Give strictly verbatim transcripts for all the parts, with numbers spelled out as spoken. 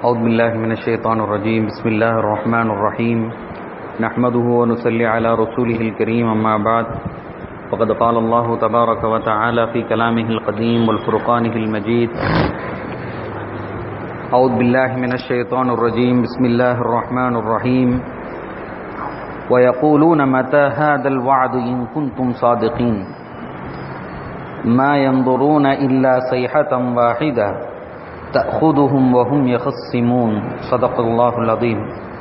أعوذ بالله من الشيطان الرجيم. بسم الله الرحمن الرحيم. نحمده ونصلي على رسوله الكريم. أما بعد، فقد قال الله تبارك وتعالى في كلامه القديم والفرقانه المجيد. أعوذ بالله من الشيطان الرجيم. بسم الله الرحمن الرحيم. ويقولون متى هذا الوعد إن كنتم صادقين ما ينظرون إلا صيحة واحدة تأخذهم وهم يخصمون. صدق الله العظيم.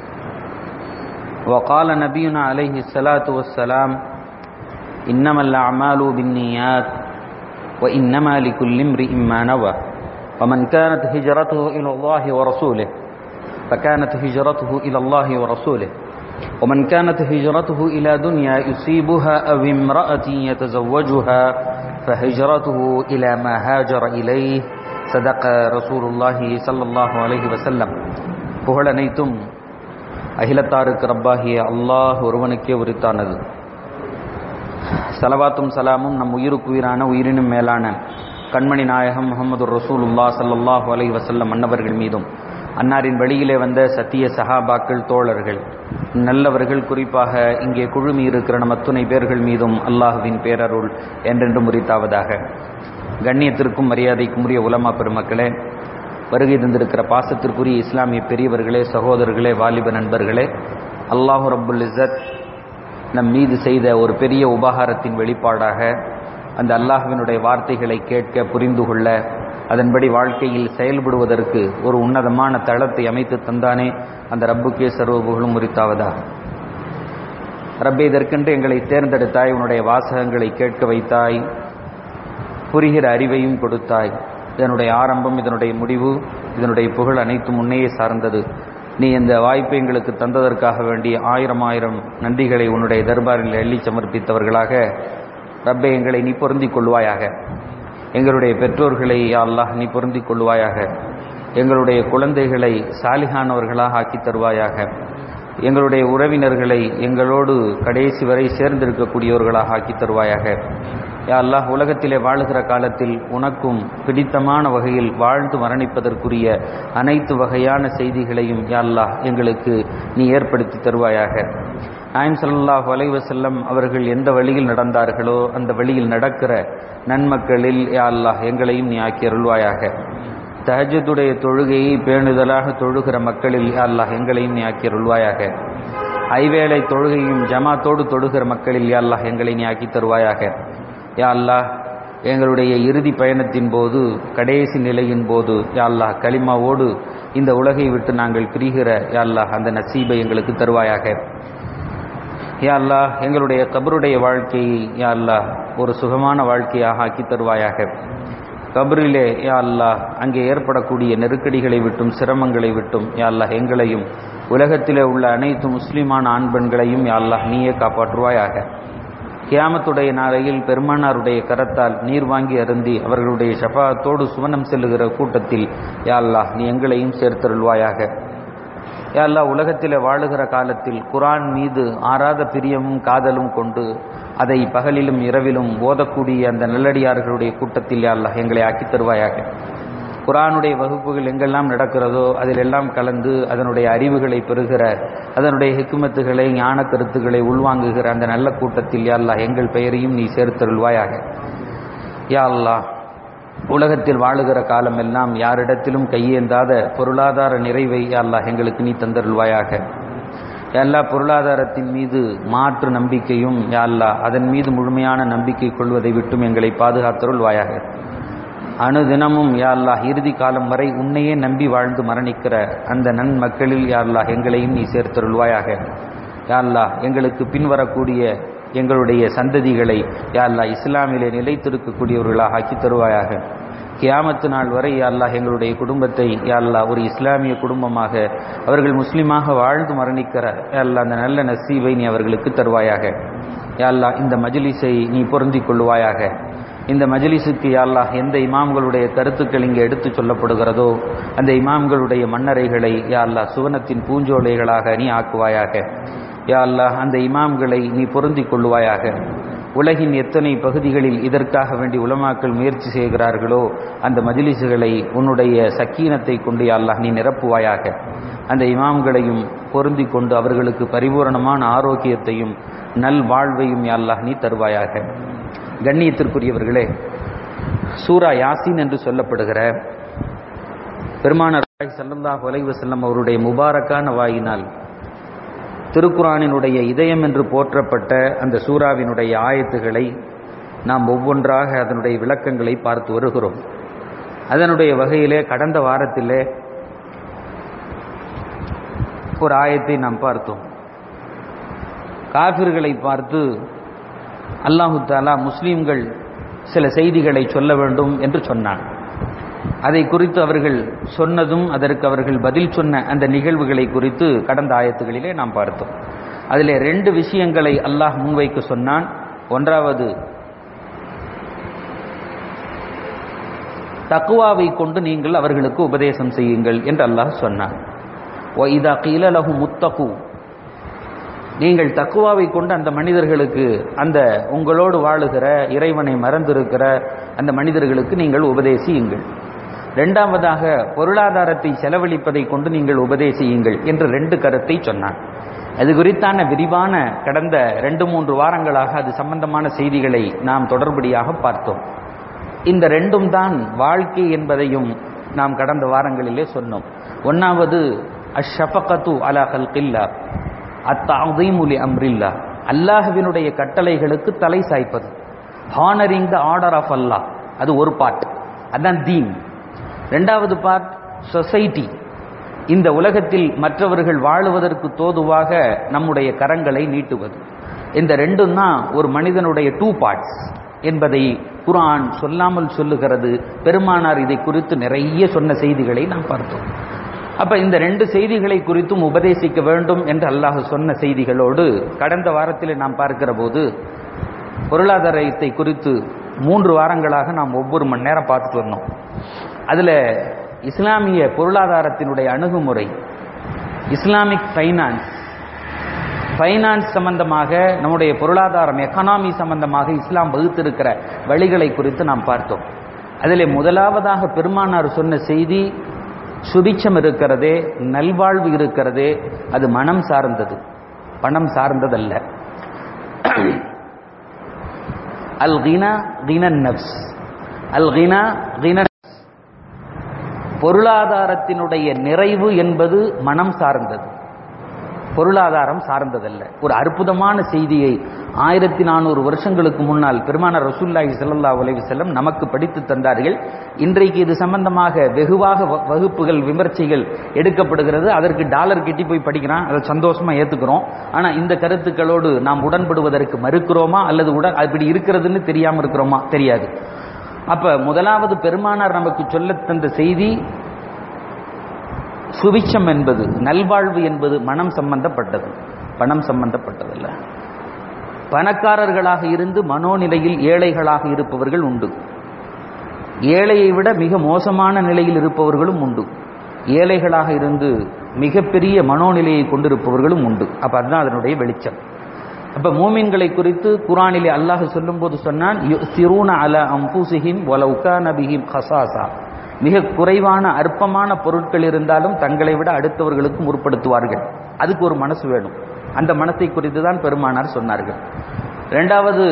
وقال نبينا عليه الصلاة والسلام: إنما الأعمال بالنيات وإنما لكل امرئ ما نوى ومن كانت هجرته إلى الله ورسوله فكانت هجرته إلى الله ورسوله ومن كانت هجرته إلى دنيا يصيبها أو امرأة يتزوجها فهجرته إلى ما هاجر إليه. صدق رسول الله صلى الله عليه وسلم. புகழனைத்தும் அகிலத்தாருக்கு ரப்பாகிய அல்லாஹ் ஒருவனுக்கே உரித்தானது. ஸலவாத்தும் சலாமும் நம் உயிருக்கு உயிரான உயிரினும் மேலான கண்மணி நாயகம் முஹம்மது ரசூலுல்லாஹ் ஸல்லல்லாஹு அலைஹி வஸல்லம் அன்னவர்கள் மீதும், அன்னாரின் வழியிலே வந்த சத்திய சஹாபாக்கள், தோழர்கள், நல்லவர்கள், குறிப்பாக இங்கே குழுமி இருக்கிற நம் அத்துணை பேர்கள் மீதும் அல்லாஹுவின் பேரருள் என்றென்றும் உரித்தாவதாக. கண்ணியத்திற்கும் மரியாதைக்கும் உரிய உலமா பெருமக்களே, வருகை தந்திருக்கிற பாசத்திற்குரிய இஸ்லாமிய பெரியவர்களே, சகோதரர்களே, வாலிப நண்பர்களே, அல்லாஹு ரப்புல் இஸ்ஸத் நம் மீது செய்த ஒரு பெரிய உபகாரத்தின் வெளிப்பாடாக அந்த அல்லாஹ்வினுடைய வார்த்தைகளை கேட்க, புரிந்து கொள்ள, அதன்படி வாழ்க்கையில் செயல்படுவதற்கு ஒரு உன்னதமான தளத்தை அமைத்து தந்தானே, அந்த ரப்புக்கே சர்வ புகழும் உரித்தாவதா. ரப்பே, இதற்கென்று எங்களை தேர்ந்தெடுத்தாய், உன்னுடைய வாசகங்களை கேட்க வைத்தாய், புரிகிற அறிவையும் கொடுத்தாய். இதனுடைய ஆரம்பம், இதனுடைய முடிவு, இதனுடைய புகழ் அனைத்தும் உன்னையே சார்ந்தது. நீ இந்த வாய்ப்பை எங்களுக்கு தந்ததற்காக வேண்டி ஆயிரம் ஆயிரம் நன்றிகளை உன்னுடைய தர்பாரில் எள்ளி சமர்ப்பித்தவர்களாக ரப்பே எங்களை நீ பொருந்திக் கொள்வாயாக. எங்களுடைய பெற்றோர்களை யா அல்லாஹ் நீ பொருந்திக் கொள்வாயாக. எங்களுடைய குழந்தைகளை சாலிஹானவர்களாக ஆக்கி தருவாயாக. எங்களுடைய உறவினர்களை எங்களோடு கடைசி வரை சேர்ந்திருக்கக்கூடியவர்களாக ஆக்கி தருவாயாக. யா அல்லாஹ், உலகத்திலே வாழுகிற காலத்தில் உனக்கும் பிடித்தமான வகையில் வாழ்ந்து மரணிப்பதற்குரிய அனைத்து வகையான செய்திகளையும் யா அல்லாஹ் எங்களுக்கு நீ ஏற்படுத்தி தருவாயாக. நாயகம் ஸல்லல்லாஹு அலைஹி வஸல்லம் அவர்கள் எந்த வழியில் நடந்தார்களோ அந்த வழியில் நடக்கிற நன்மக்களில் யா அல்லாஹ் எங்களையும் நீ ஆக்கி அருள்வாயாக. தஹஜ்ஜுடைய தொழுகையை பேணுதலாக தொழுகிற மக்களில் யா அல்லாஹ் எங்களையும் நீ ஆக்கி அருள்வாயாக. ஐவேளை தொழுகையும் ஜமாத்தோடு தொழுகிற மக்களில் யா அல்லாஹ் எங்களை நீ ஆக்கி தருவாயாக. யா அல்லாஹ், எங்களுடைய இறுதி பயணத்தின் போது, கடைசி நிலையின் போது யா அல்லாஹ் கலிமாவோடு இந்த உலகை விட்டு நாங்கள் பிரிகிற யா அல்லாஹ் அந்த நசீபை எங்களுக்கு தருவாயாக. யா அல்லாஹ், எங்களுடைய கபருடைய வாழ்க்கையை யா அல்லாஹ் ஒரு சுகமான வாழ்க்கையாக ஆக்கி தருவாயாக. கபரிலே யா அல்லாஹ் அங்கே ஏற்படக்கூடிய நெருக்கடிகளை விட்டும் சிரமங்களை விட்டும் யா அல்லாஹ் எங்களையும் உலகத்திலே உள்ள அனைத்து முஸ்லிமான ஆண் பெண்களையும் யா அல்லாஹ் நீயே காப்பாற்றுவாயாக. கியாமத்துடைய நாளையில் பெருமானாருடைய கரத்தால் நீர் வாங்கி அருந்தி அவர்களுடைய ஷஃபாஅத்தோடு சுவனம் செல்லுகிற கூட்டத்தில் யா அல்லாஹ் நீ எங்களையும் சேர்த்தருள்வாயாக. யா அல்லாஹ், உலகத்தில் வாழுகிற காலத்தில் குர்ஆன் மீது ஆறாத பிரியமும் காதலும் கொண்டு அதை பகலிலும் இரவிலும் ஓதக்கூடிய அந்த நல்லடியார்களுடைய கூட்டத்தில் யா அல்லாஹ் எங்களை ஆக்கி தருவாயாக. குர்ஆனுடைய வகுப்புகள் எங்கெல்லாம் நடக்கிறதோ அதிலெல்லாம் கலந்து அதனுடைய அறிவுகளை பெறுகிற, அதனுடைய ஹிக்மத்துகளை, ஞான கருத்துக்களை உள்வாங்குகிற அந்த நல்ல கூட்டத்தில் யா அல்லாஹ் எங்கள் பெயரையும் நீ சேர்த்தருள்வாயாக. யா அல்லாஹ், உலகத்தில் வாழுகிற காலம் எல்லாம் யாரிடத்திலும் கையேந்தாத பொருளாதார நிறைவை யா அல்லாஹ் எங்களுக்கு நீ தந்தருள்வாயாக. எல்லா பொருளாதாரத்தின் மீது மாற்று நம்பிக்கையும் யா அல்லாஹ் அதன் மீது முழுமையான நம்பிக்கை கொள்வதை விட்டும் எங்களை பாதுகாத்தருள்வாயாக. அணுதினமும் யா அல்லாஹ் இறுதி காலம் வரை உன்னையே நம்பி வாழ்ந்து மரணிக்கிற அந்த நன்மக்களில் யா அல்லாஹ் எங்களையும் நீ சேர்த்தருள்வாயாக. யா அல்லாஹ், எங்களுக்கு பின்வரக்கூடிய எங்களுடைய சந்ததிகளை யா அல்லாஹ் இஸ்லாமிலே நிலைத்திருக்கக்கூடியவர்களாக ஆக்கி தருவாயாக. கியாமத்து நாள் வரை யா அல்லாஹ் எங்களுடைய குடும்பத்தை யா அல்லாஹ் ஒரு இஸ்லாமிய குடும்பமாக, அவர்கள் முஸ்லீமாக வாழ்ந்து மரணிக்கிற யா அல்லாஹ் அந்த நல்ல நசீபை நீ அவர்களுக்கு தருவாயாக. யா அல்லாஹ், இந்த மஜ்லிஸை நீ பொருந்திக் கொள்வாயாக. இந்த மஜ்லிஸுக்கு யா அல்லாஹ் எந்த இமாம்களுடைய கருத்துக்கள் இங்கே எடுத்து சொல்லப்படுகிறதோ அந்த இமாம்களுடைய மன்னரைகளை யா அல்லாஹ் சுவனத்தின் பூஞ்சோலைகளாக நீ ஆக்குவாயாக. யா அல்லாஹ், அந்த இமாம்களை நீ பொருந்திக் கொள்வாயாக. உலகின் எத்தனை பகுதிகளில் இதற்காக வேண்டி உலமாக்கள் முயற்சி செய்கிறார்களோ அந்த மஜ்லிஸுகளை உன்னுடைய சக்கீனத்தை கொண்டு யா அல்லாஹ் நீ நிரப்புவாயாக. அந்த இமாம்களையும் பொருந்தி கொண்டு அவர்களுக்கு பரிபூரணமான ஆரோக்கியத்தையும் நல் வாழ்வையும் யா அல்லாஹ் நீ தருவாயாக. கண்ணியத்திற்குரியவர்களே, சூரா யாசீன் என்று சொல்லப்படுகிற பெருமானார் ஸல்லல்லாஹு அலைஹி வஸல்லம் அவருடைய முபாரக்கான வாயினால் திருக்குர்ஆனினுடைய இதயம் என்று போற்றப்பட்ட அந்த சூராவினுடைய ஆயத்துகளை நாம் ஒவ்வொன்றாக அதனுடைய விளக்கங்களை பார்த்து வருகிறோம். அதனுடைய வகையிலே கடந்த வாரத்திலே ஒரு ஆயத்தை நாம் பார்த்தோம். காஃபிர்களை பார்த்து அல்லாஹு தஆலா முஸ்லீம்கள் சில செய்திகளை சொல்ல வேண்டும் என்று சொன்னான். அதை குறித்து அவர்கள் சொன்னதும் அதற்கு அவர்கள் பதில் சொன்ன அந்த நிகழ்வுகளை குறித்து கடந்த ஆயத்துகளிலே நாம் பார்த்தோம். அதிலே ரெண்டு விஷயங்களை அல்லாஹ் முன்வைக்க சொன்னான். ஒன்றாவது, தக்வாவை கொண்டு நீங்கள் அவர்களுக்கு உபதேசம் செய்யுங்கள் என்று அல்லாஹ் சொன்னான். வஇதா கீல லஹும் முத்தகு, நீங்கள் தக்குவாவை கொண்டு அந்த மனிதர்களுக்கு, அந்த உங்களோடு வாழுகிற இறைவனை மறந்திருக்கிற அந்த மனிதர்களுக்கு நீங்கள் உபதேசியுங்கள். இரண்டாவதாக, பொருளாதாரத்தை செலவழிப்பதை கொண்டு நீங்கள் உபதேசியுங்கள் என்று ரெண்டு கருத்தை சொன்னான். அது குறித்தான விரிவான கடந்த ரெண்டு மூன்று வாரங்களாக அது சம்பந்தமான செய்திகளை நாம் தொடர்படியாக பார்த்தோம். இந்த ரெண்டும் தான் வாழ்க்கை என்பதையும் நாம் கடந்த வாரங்களிலே சொன்னோம். ஒன்னாவது அஷ்ஷஃபகத்து அலா ஹல்கில்லா, அத்தஅதீமு லி அம்ரில்லா, அல்லாஹ்வினுடைய கட்டளைகளுக்கு தலை சாய்ப்பது, ஹானரிங் த ஆர்டர் ஆஃப் அல்லாஹ், அது ஒரு பார்ட், அதான் தீன். இரண்டாவது பார்ட் சொசைட்டி, இந்த உலகத்தில் மற்றவர்கள் வாழுவதற்கு தோதுவாக நம்முடைய கரங்களை நீட்டுவது. இந்த ரெண்டும் தான் ஒரு மனிதனுடைய டூ பார்ட்ஸ் என்பதை குர்ஆன் சொல்லாமல் சொல்லுகிறது. பெருமானார் இதை குறித்து நிறைய சொன்ன செய்திகளை நாம் பார்த்தோம். அப்ப இந்த ரெண்டு செய்திகளை குறித்தும் உபதேசிக்க வேண்டும் என்று அல்லாஹ் சொன்ன செய்திகளோடு கடந்த வாரத்தில் நாம் பார்க்கிற போது பொருளாதாரத்தை குறித்து மூன்று வாரங்களாக நாம் ஒவ்வொரு மணி நேரம் பார்த்துட்டு வந்தோம். அதுல இஸ்லாமிய பொருளாதாரத்தினுடைய அணுகுமுறை, இஸ்லாமிக் ஃபைனான்ஸ், ஃபைனான்ஸ் சம்பந்தமாக நம்முடைய பொருளாதாரம், எக்கனாமி சம்பந்தமாக இஸ்லாம் வகுத்திருக்கிற வழிகளை குறித்து நாம் பார்த்தோம். அதிலே முதலாவதாக பெருமானார் சொன்ன செய்தி, சுபிட்சம் இருக்கிறதே, நல்வாழ்வு இருக்கிறதே, அது மனம் சார்ந்தது, பணம் சார்ந்ததல்ல. அல் கினா கினன் நஃப்ஸ், அல் கினா கினன், பொருளாதாரத்தினுடைய நிறைவு என்பது மனம் சார்ந்தது, பொருளாதாரம் சார்ந்ததல்ல. ஒரு அற்புதமான செய்தியை ஆயிரத்தி நானூறு வருஷங்களுக்கு முன்னால் பெருமானார் ரசூலுல்லாஹி ஸல்லல்லாஹு அலைஹி வஸல்லம் நமக்கு படித்து தந்தார்கள். இன்றைக்கு இது சம்பந்தமாக வெகுவாக வகுப்புகள், விமர்சைகள் எடுக்கப்படுகிறது. அதற்கு டாலர் கிட்டி போய் படிக்கிறான், அதை சந்தோஷமா ஏத்துக்கிறோம். ஆனா இந்த கருத்துக்களோடு நாம் உடன்படுவதற்கு மறுக்கிறோமா அல்லது உடன் அப்படி இருக்கிறதுன்னு தெரியாம இருக்கிறோமா? தெரியாது. அப்ப முதலாவது பெருமானார் நமக்கு சொல்ல தந்த செய்தி, சுபிட்சம் என்பது, நல்வாழ்வு என்பது மனம் சம்பந்தப்பட்டது, பணம் சம்பந்தப்பட்டதல்ல. பணக்காரர்களாக இருந்து மனோநிலையில் ஏழைகளாக இருப்பவர்கள் உண்டு. ஏழையை விட மிக மோசமான நிலையில் இருப்பவர்களும் உண்டு. ஏழைகளாக இருந்து மிகப்பெரிய மனோநிலையை கொண்டிருப்பவர்களும் உண்டு. அப்ப அதுதான் அதனுடைய வெளிச்சம். அப்ப மூமின்களை குறித்து குர்ஆனிலே அல்லாஹ் சொல்லும் போது சொன்னான், யுஸிரூன அலா அன்ஃபுஸிஹிம் வலவ் கான பிஹிம் கஸாஸா, மிக குறைவான அற்பமான பொருட்கள் இருந்தாலும் தங்களை விட அடுத்தவர்களுக்கு முற்படுத்துவார்கள். அதுக்கு ஒரு மனசு வேணும். அந்த மனசை குறித்து தான் பெருமானார் சொன்னார்கள். இரண்டாவது,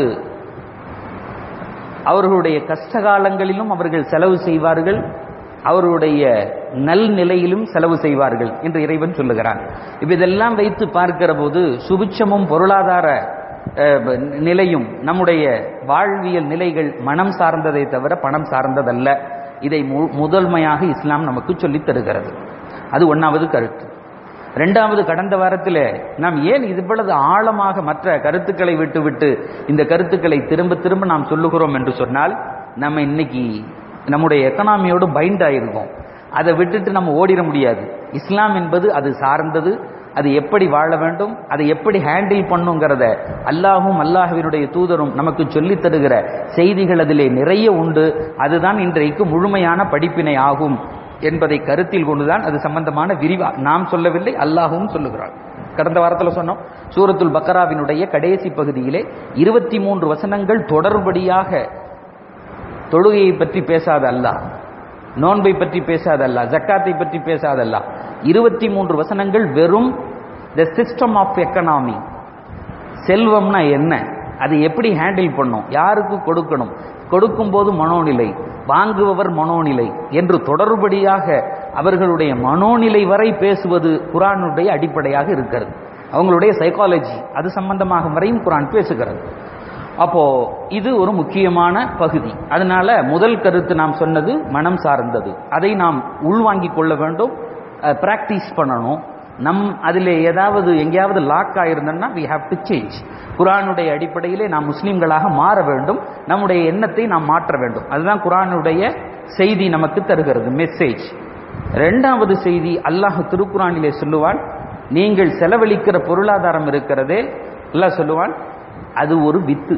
அவர்களுடைய கஷ்ட காலங்களிலும் அவர்கள் செலவு செய்வார்கள், அவருடைய நல் நிலையிலும் செலவு செய்வார்கள் என்று இறைவன் சொல்லுகிறான். இப்ப இதெல்லாம் வைத்து பார்க்கிற போது சுபிட்சமும் பொருளாதார நிலையும் நம்முடைய வாழ்வியல் நிலைகள் மனம் சார்ந்ததை தவிர பணம் சார்ந்ததல்ல. இதை முதன்மையாக இஸ்லாம் நமக்கு சொல்லித் தருகிறது. அது ஒன்னாவது கருத்து. இரண்டாவது, கடந்த வாரத்தில் நாம் ஏன் இவ்வளவு ஆழமாக மற்ற கருத்துக்களை விட்டுவிட்டு இந்த கருத்துக்களை திரும்ப திரும்ப நாம் சொல்லுகிறோம் என்று சொன்னால், நம்ம இன்னைக்கு நம்முடைய எக்கனாமியோடு பைண்ட் ஆயிருக்கோம். அதை விட்டுட்டு நம்ம ஓடிட முடியாது. இஸ்லாம் என்பது அது சார்ந்தது, அது எப்படி வாழ வேண்டும், அதை எப்படி ஹேண்டில் பண்ணுங்கிறத அல்லாஹும் அல்லாஹ்வினுடைய தூதரும் நமக்கு சொல்லித் தருகிற செய்திகள் அதிலே நிறைய உண்டு. அதுதான் இன்றைக்கு முழுமையான படிப்பினை ஆகும் என்பதை கருத்தில் கொண்டுதான் அது சம்பந்தமான விரிவா நாம் சொல்லவில்லை, அல்லாஹும் சொல்லுகிறார். கடந்த வாரத்தில் சொன்னோம். சூரத்துல் பக்கராவினுடைய கடைசி பகுதியிலே இருபத்தி மூன்று வசனங்கள் தொடர்படியாக தொழுகையை பற்றி பேசாத அல்லாஹ், நோன்பை பற்றி பேசாத அல்லாஹ், ஜக்காத்தை பற்றி பேசாத அல்லாஹ், இருபத்தி மூன்று வசனங்கள் வெறும் த சிஸ்டம் ஆஃப் எக்கனாமி, செல்வம்னா என்ன, அதை எப்படி ஹேண்டில் பண்ணும், யாருக்கு கொடுக்கணும், கொடுக்கும் போது மனோநிலை, வாங்குபவர் மனோநிலை என்று தொடர்படியாக அவர்களுடைய மனோநிலை வரை பேசுவது குர்ஆனுடைய அடிப்படையாக இருக்கிறது. அவங்களுடைய சைக்காலஜி அது சம்பந்தமாக வரையும் குர்ஆன் பேசுகிறது. அப்போ இது ஒரு முக்கியமான பகுதி. அதனால முதல் கருத்து நாம் சொன்னது மனம் சார்ந்தது. அதை நாம் உள்வாங்கிக் கொள்ள வேண்டும், பிராக்டிஸ் பண்ணணும். நம் அதில் ஏதாவது எங்கேயாவது லாக் ஆயிருந்தோம்னா we have to change. குர்ஆனுடைய அடிப்படையிலே நாம் முஸ்லிம்களாக மாற வேண்டும், நம்முடைய எண்ணத்தை நாம் மாற்ற வேண்டும். அதுதான் குர்ஆனுடைய செய்தி நமக்கு தருகிறது, மெசேஜ். இரண்டாவது செய்தி, அல்லாஹ் திருக்குர்ஆனிலே சொல்லுவான், நீங்கள் செலவழிக்கிற பொருளாதாரம் இருக்கிறதே, அல்லாஹ் சொல்லுவான், அது ஒரு வித்து,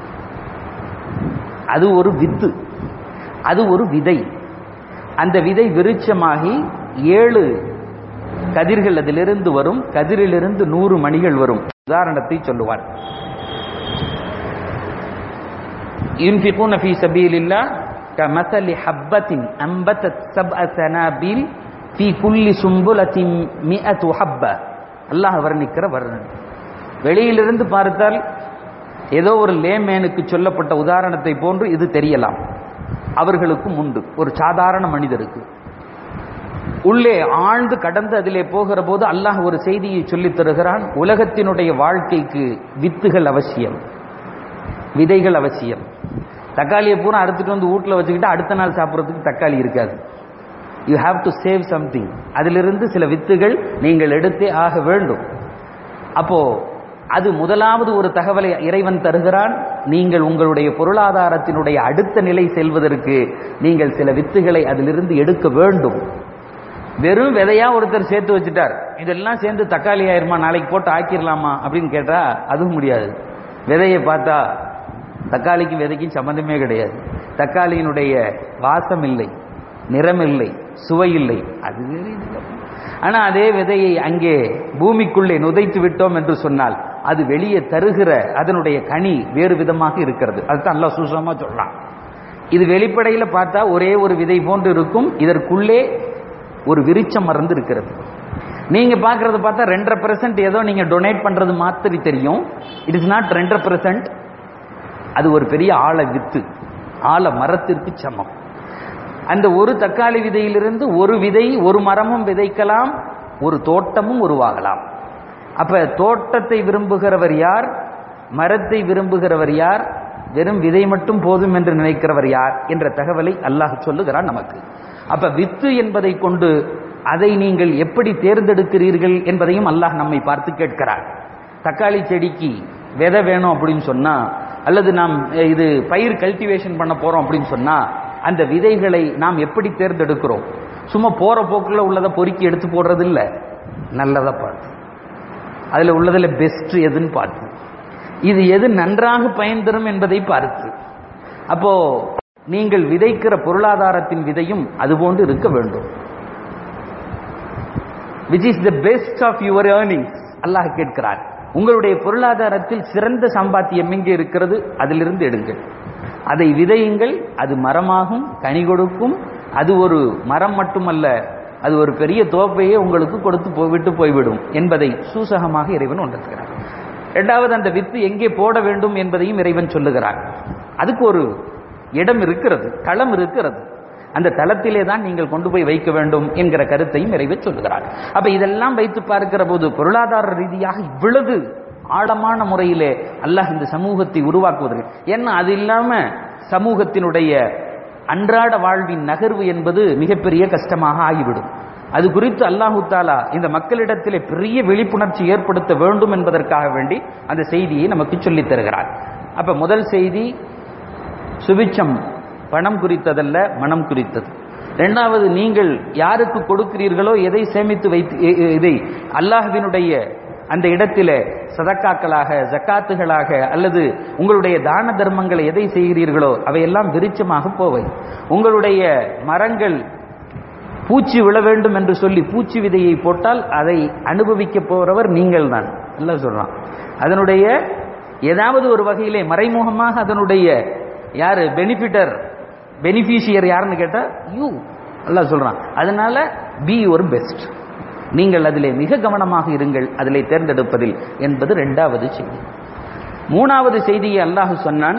அது ஒரு வித்து, அது ஒரு விதை. அந்த விதை விருட்சமாகி ஏழு கதிர்கள் அதிலிருந்து வரும், கதிரிலிருந்து நூறு மணிகள் வரும். உதாரணத்தை சொல்லுவான், யுன்ஃபிகூன ஃபீ ஸபீலில்லாஹ் கமஸலி ஹப்பத்தின் அம்பதத் ஸப்அ ஸனாபில் ஃபீ குல்லி சும்புலத்தின் மிஅத்து ஹப்ப. அல்லாஹ் வர்ணிக்கிற வர்ணனை வெளியிலிருந்து பார்த்தால் ஏதோ ஒரு லேமேனுக்கு சொல்லப்பட்ட உதாரணத்தை போன்று இது தெரியலாம். அவர்களுக்கும் உண்டு, ஒரு சாதாரண மனிதருக்கு. உள்ளே ஆழ்ந்து கடந்து அதிலே போகிற போது அல்லாஹ் ஒரு செய்தியை சொல்லித் தருகிறான். உலகத்தினுடைய வாழ்க்கைக்கு வித்துகள் அவசியம், விதைகள் அவசியம். தக்காளியை பூரா அறுத்துட்டு வந்து வீட்டில் வச்சுக்கிட்டு அடுத்த நாள் சாப்பிட்றதுக்கு தக்காளி இருக்காது. You have to save something. அதிலிருந்து சில வித்துகள் நீங்கள் எடுத்தே ஆக வேண்டும். அப்போ அது முதலாவது ஒரு தகவலை இறைவன் தருகிறான். நீங்கள் உங்களுடைய பொருளாதாரத்தினுடைய அடுத்த நிலை செல்வதற்கு நீங்கள் சில வித்துகளை அதிலிருந்து எடுக்க வேண்டும். வெறும் விதையா ஒருத்தர் சேர்த்து வச்சுட்டார், இதெல்லாம் சேர்ந்து தக்காளி ஆயிருமா, நாளைக்கு போட்டு ஆக்கிடலாமா அப்படின்னு கேட்டா அதுவும் முடியாது. விதையை பார்த்தா தக்காளிக்கு விதைக்கும் சம்பந்தமே கிடையாது. தக்காளியினுடைய வாசம் இல்லை, நிறம் இல்லை, சுவை இல்லை, அது வேறு. ஆனா அதே விதையை அங்கே பூமிக்குள்ளே நுதைத்து விட்டோம் என்று சொன்னால் அது வெளியே தருகிற அதனுடைய கனி வேறு விதமாக இருக்கிறது. அதுதான் அல்லாஹ் சூசகமா சொல்றான். இது வெளிப்படையில பார்த்தா ஒரே ஒரு விதை போன்று இருக்கும், இதற்குள்ளே ஒரு விருட்சம் மறந்து இருக்கிறது. நீங்க பாக்குறது பார்த்தா ரெண்டரை பெர்சென்ட் ஏதோ நீங்க டொனேட் பண்றது மாதிரி தெரியும். இட் இஸ் நாட் ரெண்டரை பெர்சென்ட். அது ஒரு பெரிய ஆழ வித்து, ஆழ மரத்திற்கு சமம். அந்த ஒரு தக்காளி விதையிலிருந்து ஒரு விதை, ஒரு மரமும் விதைக்கலாம், ஒரு தோட்டமும் உருவாகலாம். அப்ப தோட்டத்தை விரும்புகிறவர் யார், மரத்தை விரும்புகிறவர் யார், வெறும் விதை மட்டும் போதும் என்று நினைக்கிறவர் யார் என்ற தகவலை அல்லாஹ் சொல்லுகிறான் நமக்கு. அப்ப வித்து என்பதை கொண்டு அதை நீங்கள் எப்படி தேர்ந்தெடுக்கிறீர்கள் என்பதையும் அல்லாஹ் நம்மை பார்த்து கேட்கிறார். தக்காளி செடிக்கு விதை வேணும் அப்படின்னு சொன்னா, அல்லது நாம் இது பயிர் கல்டிவேஷன் பண்ண போறோம் அப்படின்னு சொன்னா, அந்த விதைகளை நாம் எப்படி தேர்ந்தெடுக்கிறோம்? சும்மா போற போக்குள்ள உள்ளதை பொறுக்கி எடுத்து போடுறது இல்லை, நல்லதை பார்த்து அதுல உள்ளதுல பெஸ்ட் எதுன்னு பார்த்து, இது எது நன்றாக பயன் தரும் என்பதை பார்த்து. அப்போ நீங்கள் விதைக்கிற பொருளாதாரத்தின் விதையும் அதுபோன்று இருக்க வேண்டும். which is the best of your earnings. அல்லாஹ் கேட்கிறார், உங்களுடைய பொருளாதாரத்தில் சிறந்த சம்பாத்தியம் எங்கே இருக்கிறது, அதிலிருந்து எடுங்கள், அதை விதையுங்கள், அது மரமாகும், கனி கொடுக்கும். அது ஒரு மரம் மட்டுமல்ல, அது ஒரு பெரிய தோப்பையே உங்களுக்கு கொடுத்து போய்விட்டு போய்விடும் என்பதை சூசகமாக இறைவன் உணர்த்துகிறார். இரண்டாவது, அந்த வித்து எங்கே போட வேண்டும் என்பதையும் இறைவன் சொல்லுகிறார். அதுக்கு ஒரு இடம் இருக்கிறது, தளம் இருக்கிறது. அந்த தளத்திலே தான் நீங்கள் கொண்டு போய் வைக்க வேண்டும் என்கிற கருத்தையும் இறைவன் சொல்லுகிறார். அப்ப இதெல்லாம் வைத்து பார்க்கிற போது பொருளாதார ரீதியாக இவ்வளவு ஆழமான முறையிலே அல்லாஹ் இந்த சமூகத்தை உருவாக்குவதற்கு, ஏன்னா அது இல்லாம சமூகத்தினுடைய அன்றாட வாழ்வின் நகர்வு என்பது மிகப்பெரிய கஷ்டமாக ஆகிவிடும். அது குறித்து அல்லாஹு தாலா இந்த மக்களிடத்திலே பெரிய விழிப்புணர்ச்சி ஏற்படுத்த வேண்டும் என்பதற்காக வேண்டி அந்த செய்தியை நமக்கு சொல்லித் தருகிறார். அப்ப முதல் செய்தி சுபிச்சம் பணம் குறித்ததல்ல, மனம் குறித்தது. இரண்டாவது, நீங்கள் யாருக்கு கொடுக்கிறீர்களோ, எதை சேமித்து வைத்து, இதை அல்லாஹ்வினுடைய அந்த இடத்திலே சதக்காக்களாக, ஜக்காத்துகளாக, அல்லது உங்களுடைய தான தர்மங்களை எதை செய்கிறீர்களோ அவையெல்லாம் விருட்சமாக போவை. உங்களுடைய மரங்கள் பூச்சி விழ வேண்டும் என்று சொல்லி பூச்சி விதையை போட்டால் அதை அனுபவிக்க போறவர் நீங்கள் தான் எல்லாம் சொல்றான். அதனுடைய ஏதாவது ஒரு வகையிலே மறைமுகமாக அதனுடைய யாரு பெனிஃபிட்டர் பெனிஃபிஷியர் யாருன்னு கேட்டா யூ எல்லாம் சொல்றான். அதனால பி ஒரு பெஸ்ட், நீங்கள் அதிலே மிக கவனமாக இருங்கள் அதிலே தேர்ந்தெடுப்பதில் என்பது இரண்டாவது செய்தி. மூணாவது செய்தியை அல்லாஹ் சொன்னான்,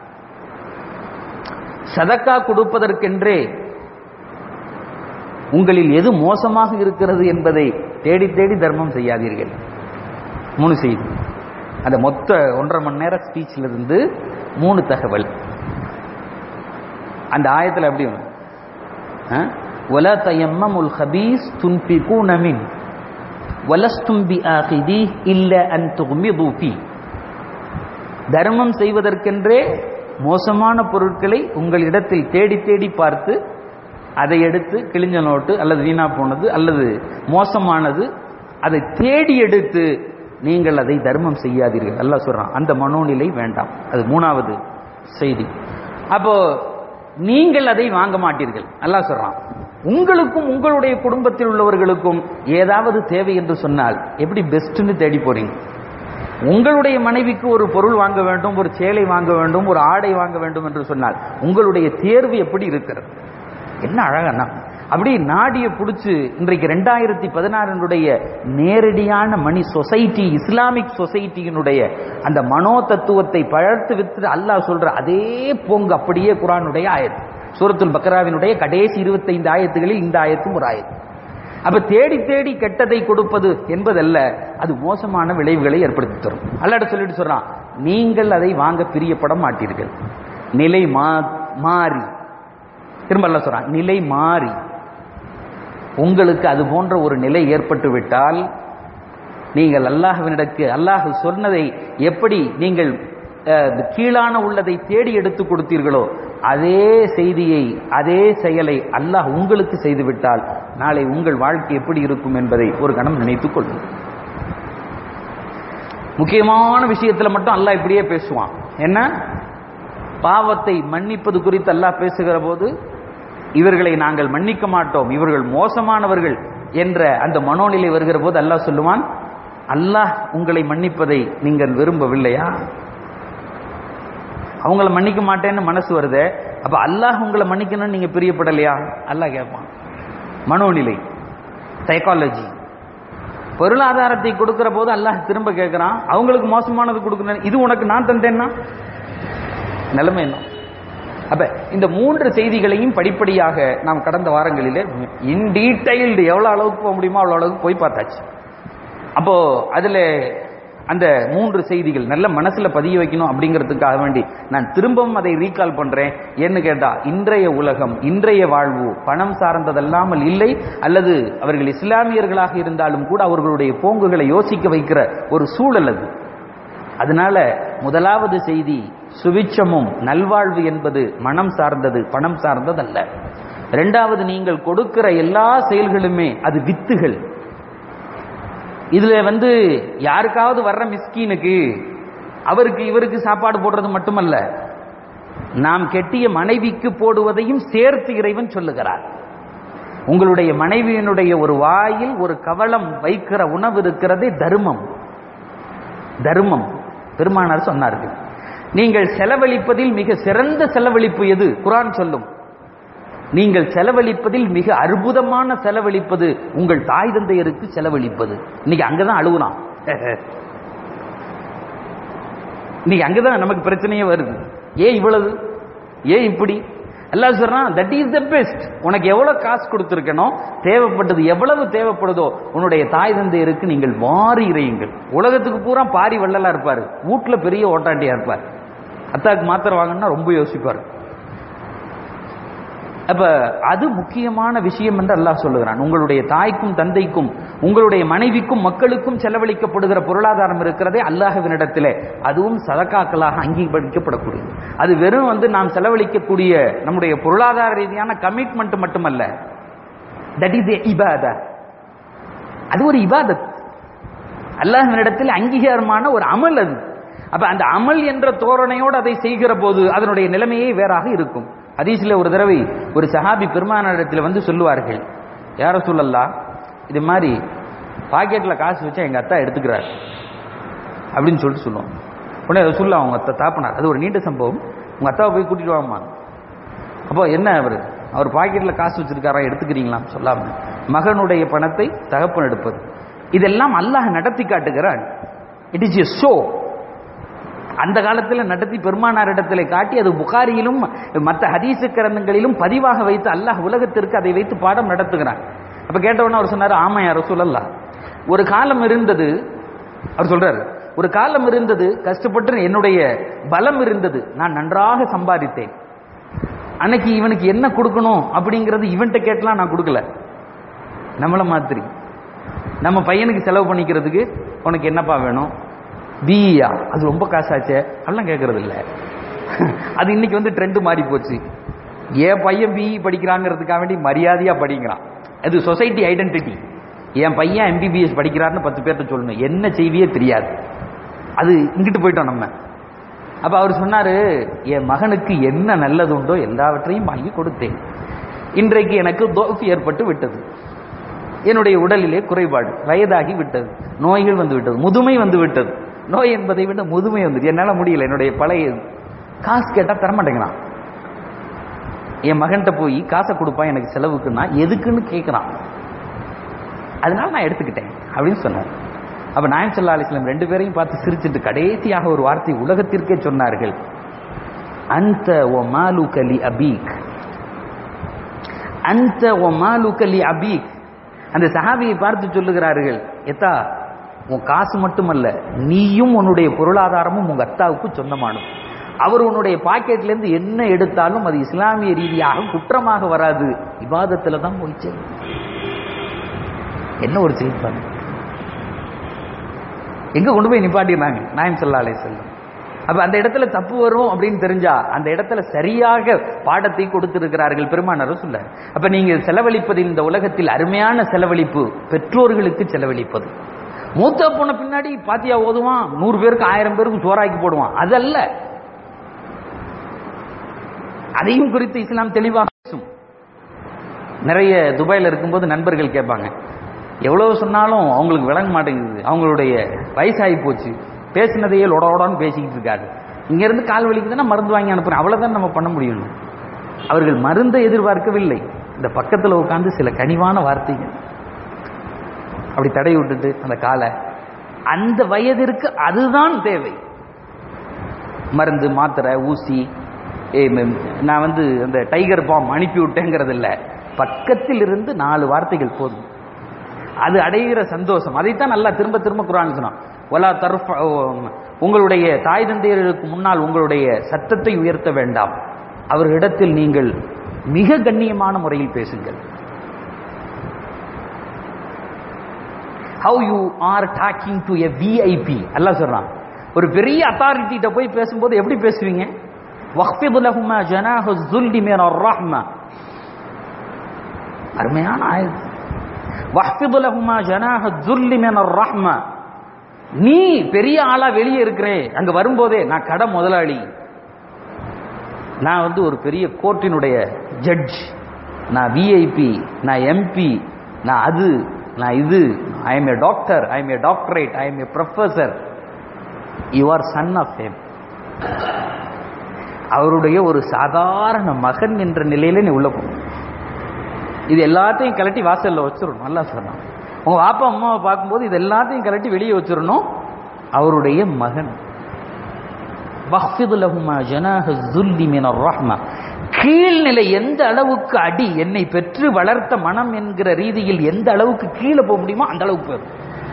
சதக்கா கொடுப்பதற்கென்றே உங்களில் எது மோசமாக இருக்கிறது என்பதை தேடி தேடி தர்மம் செய்யாதீர்கள். மூணு செய்தி. அந்த மொத்த ஒன்றரை மணி நேர ஸ்பீச்ல இருந்து மூணு தகவல் அந்த ஆயத்தில் அப்படி وَلَا تَيَمَّمُوا الْخَبِيثَ تُنْفِقُونَ مِنْهُ وَلَسْتُمْ بِآخِذِيهِ إِلَّا أَنْ تُغْمِضُوا فِيهِ. தர்மம் செய்வதற்கென்றே மோசமான பொருட்களை உங்களிடத்தில் தேடி தேடி பார்த்து அதை எடுத்து கிழிஞ்ச நோட்டு அல்லது வீணா போனது அல்லது மோசமானது அதை தேடி எடுத்து நீங்கள் அதை தர்மம் செய்யாதீர்கள் அல்லாஹ் சொல்றான். அந்த மனோநிலை வேண்டாம். அது மூணாவது செய்தி. அப்போ நீங்கள் அதை வாங்க மாட்டீர்கள் அல்லாஹ் சொல்றான். உங்களுக்கும் உங்களுடைய குடும்பத்தில் உள்ளவர்களுக்கும் ஏதாவது தேவை என்று சொன்னால் எப்படி பெஸ்ட்னு தேடி போறீங்க. உங்களுடைய மனைவிக்கு ஒரு பொருள் வாங்க வேண்டும், ஒரு சேலை வாங்க வேண்டும், ஒரு ஆடை வாங்க வேண்டும் என்று சொன்னால் உங்களுடைய தேர்வு எப்படி இருக்கிறது? என்ன அழகா அப்படி நாடிய புடிச்சு இன்றைக்கு ரெண்டாயிரத்தி பதினாறுடைய நேரடியான மணி சொசைட்டி, இஸ்லாமிக் சொசைட்டியினுடைய அந்த மனோ தத்துவத்தை பழத்து வித்து அல்லாஹ் சொல்ற அதே போங்கு அப்படியே குர்ஆனுடைய ஆயத்து சூரத்துல் பக்ராவினுடைய கடைசி இருபத்தைந்து ஆயத்துகளில் இந்த ஆயத்தும் ஒரு ஆயத்து. அப்ப தேடி தேடி கெட்டதை கொடுப்பது என்பதல்ல, அது மோசமான விளைவுகளை ஏற்படுத்தி தரும். அல்லாஹ் சொல்லிட்டு சொல்றான், நீங்கள் அதை வாங்க பிரியப்பட மாட்டீர்கள். நிலை மாறி திரும்ப அல்லாஹ் சொல்றான், நிலை மாறி உங்களுக்கு அது போன்ற ஒரு நிலை ஏற்பட்டு விட்டால் நீங்கள் அல்லாஹ்வினிடக்கு அல்லாஹ் சொன்னதை எப்படி நீங்கள் கீழான உள்ளதை தேடி எடுத்து கொடுத்தீர்களோ அதே செய்தியை அதே செயலை அல்லாஹ் உங்களுக்கு செய்துவிட்டால் நாளை உங்கள் வாழ்க்கை எப்படி இருக்கும் என்பதை ஒரு கணம் நினைத்துக் கொள்ளுங்கள். முக்கியமான விஷயத்தில் மட்டும் அல்லாஹ் இப்படியே பேசுவான். என்ன? பாவத்தை மன்னிப்பது குறித்து அல்லாஹ் பேசுகிற போது இவர்களை நாங்கள் மன்னிக்க மாட்டோம், இவர்கள் மோசமானவர்கள் என்ற அந்த மனோநிலை வருகிற போது அல்லாஹ் சொல்லுவான், அல்லாஹ் உங்களை மன்னிப்பதை நீங்கள் விரும்பவில்லையா? அவங்கள மன்னிக்க மாட்டேன்னு மனசு வருது, அப்ப அல்லாஹ் உங்களை மன்னிக்கணும்னு நீங்க பிரியப்படலையா? அல்லாஹ் கேட்பான். மனோநிலை, சைக்காலஜி. பொருளாதாரத்தை கொடுக்கிற போது அல்லாஹ் திரும்ப கேட்கிறான், அவங்களுக்கு மோசமானது கொடுக்கணும், இது உனக்கு நான் தந்தேன்னா நிலைமை என்ன? அப்ப இந்த மூன்று செய்திகளையும் படிப்படியாக நாம் கடந்த வாரங்களிலே இன் டீடைல்டு எவ்வளவு அளவுக்கு போக முடியுமோ அவ்வளவு அளவுக்கு போய் பார்த்தாச்சு. அப்போ அதுல அந்த மூன்று செய்திகள் நல்ல மனசுல பதிய வைக்கணும் அப்படிங்கிறதுக்காக வேண்டி நான் திரும்பவும் அதை ரீகால் பண்றேன். ஏன்னு கேட்டா இன்றைய உலகம், இன்றைய வாழ்வு பணம் சார்ந்ததல்லாமல் இல்லை, அல்லது அவர்கள் இஸ்லாமியர்களாக இருந்தாலும் கூட அவர்களுடைய போங்குகளை யோசிக்க வைக்கிற ஒரு சூழல் அது. அதனால முதலாவது செய்தி, சுவிச்சமும் நல்வாழ்வு என்பது மனம் சார்ந்தது, பணம் சார்ந்ததல்ல. இரண்டாவது, நீங்கள் கொடுக்கிற எல்லா செயல்களுமே அது வித்துகள். இதுல வந்து யாருக்காவது வர்ற மிஸ்கீனுக்கு அவருக்கு இவருக்கு சாப்பாடு போடுறது மட்டுமல்ல, நாம் கெட்டிய மனைவிக்கு போடுவதையும் சேர்த்து இறைவன் சொல்லுகிறார். உங்களுடைய மனைவியினுடைய ஒரு வாயில் ஒரு கவளம் வைக்கிற உணவு இருக்கிறதே தர்மம். தர்மம் பெருமானார் சொன்னார்கள். நீங்கள் செலவழிப்பதில் மிக சிறந்த செலவழிப்பு எது? குர்ஆன் சொல்லும். நீங்கள் செலவழிப்பதில் மிக அற்புதமான செலவழிப்பது உங்கள் தாய் தந்தையருக்கு செலவழிப்பது. இன்னைக்கு அங்கதான் அழுகுறான். இன்னைக்கு அங்கதான் நமக்கு பிரச்சனையே வருது. ஏன் இவ்வளவு, ஏன் இப்படி? அல்லாஹ் சொல்றான், தட் இஸ் த பெஸ்ட். உனக்கு எவ்வளவு காசு கொடுத்திருக்கணும், தேவைப்பட்டது எவ்வளவு தேவைப்படுதோ உன்னுடைய தாய் தந்தையருக்கு நீங்கள் வாரி இறையுங்கள். உலகத்துக்கு பூரா பாரி வள்ளலா இருப்பாரு, வீட்டுல பெரிய ஓட்டாண்டியா இருப்பார். அத்தாக்கு மாத்திரை வாங்கணும்னா ரொம்ப யோசிப்பார். அப்ப அது முக்கியமான விஷயம் என்று அல்லாஹ் சொல்லுகிறான். உங்களுடைய தாய்க்கும் தந்தைக்கும் உங்களுடைய மனைவிக்கும் மக்களுக்கும் செலவழிக்கப்படுகிற பொருளாதாரம் இருக்கிறதே அல்லாஹ்வினிடத்திலே அதுவும் சதகாக்களாக அங்கீகரிக்கப்படக்கூடியது. அது வெறும் வந்து நாம் செலவழிக்கக்கூடிய நம்முடைய பொருளாதார ரீதியான கமிட்மெண்ட் மட்டுமல்ல, தட் இஸ் இபாதா. அது ஒரு இபாதத், அல்லாஹ்வினிடத்தில் அங்கீகாரமான ஒரு அமல் அது. அப்ப அந்த அமல் என்ற தோரணையோடு அதை செய்கிற போது அதனுடைய நிலைமையே வேறாக இருக்கும். ஹதீஸ்ல ஒரு தடவை ஒரு சஹாபி பெருமானாரிடத்தில் வந்து சொல்லுவார்கள், யார ரசூலல்லாஹ், இது மாதிரி பாக்கெட்ல காசு வச்சா எங்க அத்தா எடுத்துக்கிறார் அப்படின்னு சொல்லிட்டு சொல்லுவோம். உடனே ரசூலுல்லாஹ் அவங்க அத்தா தாப்பினார். அது ஒரு நீண்ட சம்பவம். உங்க அத்தாவை போய் கூட்டிட்டு வாமா. அப்போ என்ன அவர் அவர் பாக்கெட்ல காசு வச்சிருக்காரா, எடுத்துக்கிறீங்களா சொல்லாம மகனுடைய பணத்தை தகப்பன் எடுப்பது, இதெல்லாம் அல்லாஹ் நடத்தி காட்டுகிறான். It is a show. அந்த காலத்தில் நடத்தி பெருமானார் இடத்திலே காட்டி அது புகாரியிலும் மற்ற ஹதீஸ் கிரந்தங்களிலும் பதிவாக வைத்து அல்லாஹ் உலகத்திற்கு அதை வைத்து பாடம் நடத்துகிறான். அப்ப கேட்டவொன்னு அவர் சொன்னார், ஆமா யா ரசூலல்லாஹ், ஒரு காலம் இருந்தது. அவர் சொல்றாரு, ஒரு காலம் இருந்தது, கஷ்டப்பட்டு என்னுடைய பலம் இருந்தது, நான் நன்றாக சம்பாதித்தேன். அன்னைக்கு இவனுக்கு என்ன கொடுக்கணும் அப்படிங்கிறது இவன்கிட்ட கேட்கலாம், நான் கொடுக்கல. நம்மள மாதிரி நம்ம பையனுக்கு செலவு பண்ணிக்கிறதுக்கு உனக்கு என்னப்பா வேணும், பிஇயா, அது ரொம்ப காசாச்சே அதெல்லாம் கேட்கறது இல்லை. அது இன்னைக்கு வந்து ட்ரெண்ட் மாறி போச்சு. என் பையன் பிஇ படிக்கிறாங்கிறதுக்காக வேண்டி மரியாதையா படிக்கிறான். அது சொசைட்டி ஐடென்டிட்டி. என் பையன் எம்பிபிஎஸ் படிக்கிறாருன்னு பத்து பேர்த்த சொல்லணும், என்ன செய்தியே தெரியாது. அது இங்கிட்டு போயிட்டோம் நம்ம. அப்ப அவர் சொன்னாரு, என் மகனுக்கு என்ன நல்லது உண்டோ எல்லாவற்றையும் வாங்கி கொடுத்தேன். இன்றைக்கு எனக்கு தோஃப் ஏற்பட்டு விட்டது, என்னுடைய உடலிலே குறைபாடு, வயதாகி விட்டது, நோய்கள் வந்து விட்டது, முதுமை வந்து விட்டது. நோய் என்பதை விட முதுமை வந்து என்னால முடியல, என்னுடைய பழைய காசு கேட்டா தரமாட்டேங்கிறான். என் மகன்கிட்ட போய் காசை கொடுப்பான் எனக்கு செலவுக்குன்னா எதுக்குன்னு கேட்கிறான். அதனால நான் எடுத்துக்கிட்டேன் அப்படின்னு சொன்னேன். அப்ப நாயகம் ஸல்லல்லாஹு அலைஹி வஸல்லம் ரெண்டு பேரையும் பார்த்து சிரிச்சிட்டு கடைசியாக ஒரு வார்த்தை உலகத்திற்கே சொன்னார்கள், அன்த வ மாலுக லி அபீக், அன்த வ மாலுக லி அபீக். அந்த சஹாபியை பார்த்து சொல்லுகிறார்கள், எத்தா உன் காசு மட்டுமல்ல, நீயும் உன்னுடைய பொருளாதாரமும் உங்க அத்தாவுக்கு சொந்தமானது. அவர் உன்னுடைய பாக்கெட்ல இருந்து என்ன எடுத்தாலும் அது இஸ்லாமிய ரீதியாக குற்றமாக வராது, இபாதத்துல தான் போயிச்சு. என்ன ஒரு செய்தி, எங்க கொண்டு போய் நிப்பாட்டினாங்க நாயகம் ஸல்லல்லாஹு அலைஹி வஸல்லம். அப்ப அந்த இடத்துல தப்பு வரும் அப்படின்னு தெரிஞ்சா அந்த இடத்துல சரியாக பாடத்தை கொடுத்திருக்கிறார்கள் பெருமானார் ரசூலுல்லாஹ். அப்ப நீங்க செலவழிப்பதில் இந்த உலகத்தில் அருமையான செலவழிப்பு பெற்றோர்களுக்கு செலவழிப்பது. மூத்த போன பின்னாடி பாத்தியா ஓதுவான், நூறு பேருக்கு ஆயிரம் பேருக்கு சோறாக்கி போடுவான், அதல்ல. அதையும் குறித்து இஸ்லாம் தெளிவாக பேசும். நிறைய துபாயில இருக்கும்போது நண்பர்கள் கேட்பாங்க, எவ்வளவு சொன்னாலும் அவங்களுக்கு விளங்க மாட்டேங்குது, அவங்களுடைய வயசாகி போச்சு, பேசினதையே லொடோடான்னு பேசிக்கிட்டு இருக்காரு, இங்க இருந்து கால் வலிக்குதுன்னா மருந்து வாங்கி அனுப்புறேன், அவ்வளவுதான் நம்ம பண்ண முடியும். அவர்கள் மருந்தை எதிர்பார்க்கவில்லை, இந்த பக்கத்தில் உட்கார்ந்து சில கனிவான வார்த்தைகள் அப்படி தடை விட்டுட்டு அந்த காலை, அந்த வயதிற்கு அதுதான் தேவை. மருந்து மாத்திரை ஊசி நான் வந்து அந்த டைகர் பாம் அனுப்பி விட்டேங்கிறது இல்லை, பக்கத்தில் இருந்து நாலு வார்த்தைகள் போதும், அது அடைகிற சந்தோஷம். அதைத்தான் நல்லா திரும்ப திரும்ப குர்ஆன் சொன்னான், வலா தர்ஃப, உங்களுடைய தாய் தந்தையர்களுக்கு முன்னால் உங்களுடைய சத்தத்தை உயர்த்த வேண்டாம், அவர்களிடத்தில் நீங்கள் மிக கண்ணியமான முறையில் பேசுங்கள். How you are talking to a V I P அல்லாஹ் சொல்றான். ஒரு பெரிய அத்தாரிட்டி கிட்ட போய் பேசும்போது எப்படி பேசுவீங்க? வக்ஃபிது லஹுமா ஜனாஹ ஸுல்தி மினர் ரஹ்மா. அருமையான ஆயத். வக்ஃபிது லஹுமா ஜனாஹ ஸுல்தி மினர் ரஹ்மா. நீ பெரிய ஆளா வெளியே இருக்கிறே, அங்க வரும்போதே நான் கடை முதலாளி, நான் வந்து ஒரு பெரிய கோர்ட்டினுடைய ஜட்ஜ், நான் விஐபி, நான் எம்பி, நான் அது, நான் இது, I am a doctor, I am a doctorate, I am a professor. You are son of him. அவருடைய ஒரு சாதாரண மகன் என்ற நிலையில நீ உள்ள போ. இது எல்லாத்தையும் கலட்டி வாசல்ல வச்சிடணும். நல்லா சொன்னான், உங்க பாப்பா அம்மாவை பார்க்கும்போது இது எல்லாத்தையும் கலட்டி வெளியே வச்சிடணும். அவருடைய மகன். வக்ஃபிது லஹுமா ஜனாஹ ஸுல்தி மினர் ரஹ்மா. கீழ்நிலை எந்த அளவுக்கு அடி, என்னை பெற்று வளர்த்த மனம் என்கிற ரீதியில் எந்த அளவுக்கு கீழே போக முடியுமோ அந்த அளவுக்கு போகும்.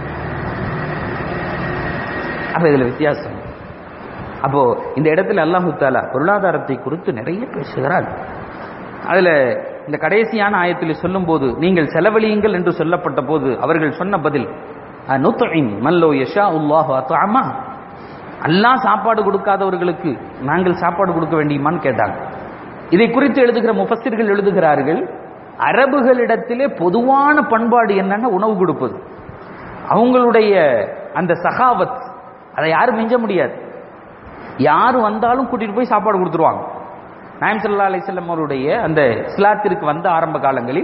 அப்ப இதுல வித்தியாசம். அப்போ இந்த இடத்துல அல்லாஹு தஆலா பொருளாதாரத்தை குறித்து நிறைய பேசுகிறார். அதுல இந்த கடைசியான ஆயத்தில் சொல்லும் போது நீங்கள் செலவழியுங்கள் என்று சொல்லப்பட்ட போது அவர்கள் சொன்ன பதில், நுத்இம் மல்லோ யஷா அல்லாஹு அத்அமா. அல்லாஹ் சாப்பாடு கொடுக்காதவர்களுக்கு நாங்கள் சாப்பாடு கொடுக்க வேண்டியமான்னு கேட்டாங்க. இதை குறித்து எழுதுகிற முஃபஸ்ஸிர்கள் எழுதுகிறார்கள், அரபுகளிடத்திலே பொதுவான பண்பாடு என்னன்னா உணவு கொடுப்பது. அவங்களுடைய அந்த சகாவத் அதை யாரும் மிஞ்ச முடியாது. யாரு வந்தாலும் கூட்டிட்டு போய் சாப்பாடு கொடுத்துருவாங்க. நாயகம் ஸல்லல்லாஹு அலைஹி வஸல்லம் அவருடைய அந்த இஸ்லாத்திற்கு வந்த ஆரம்ப காலங்களில்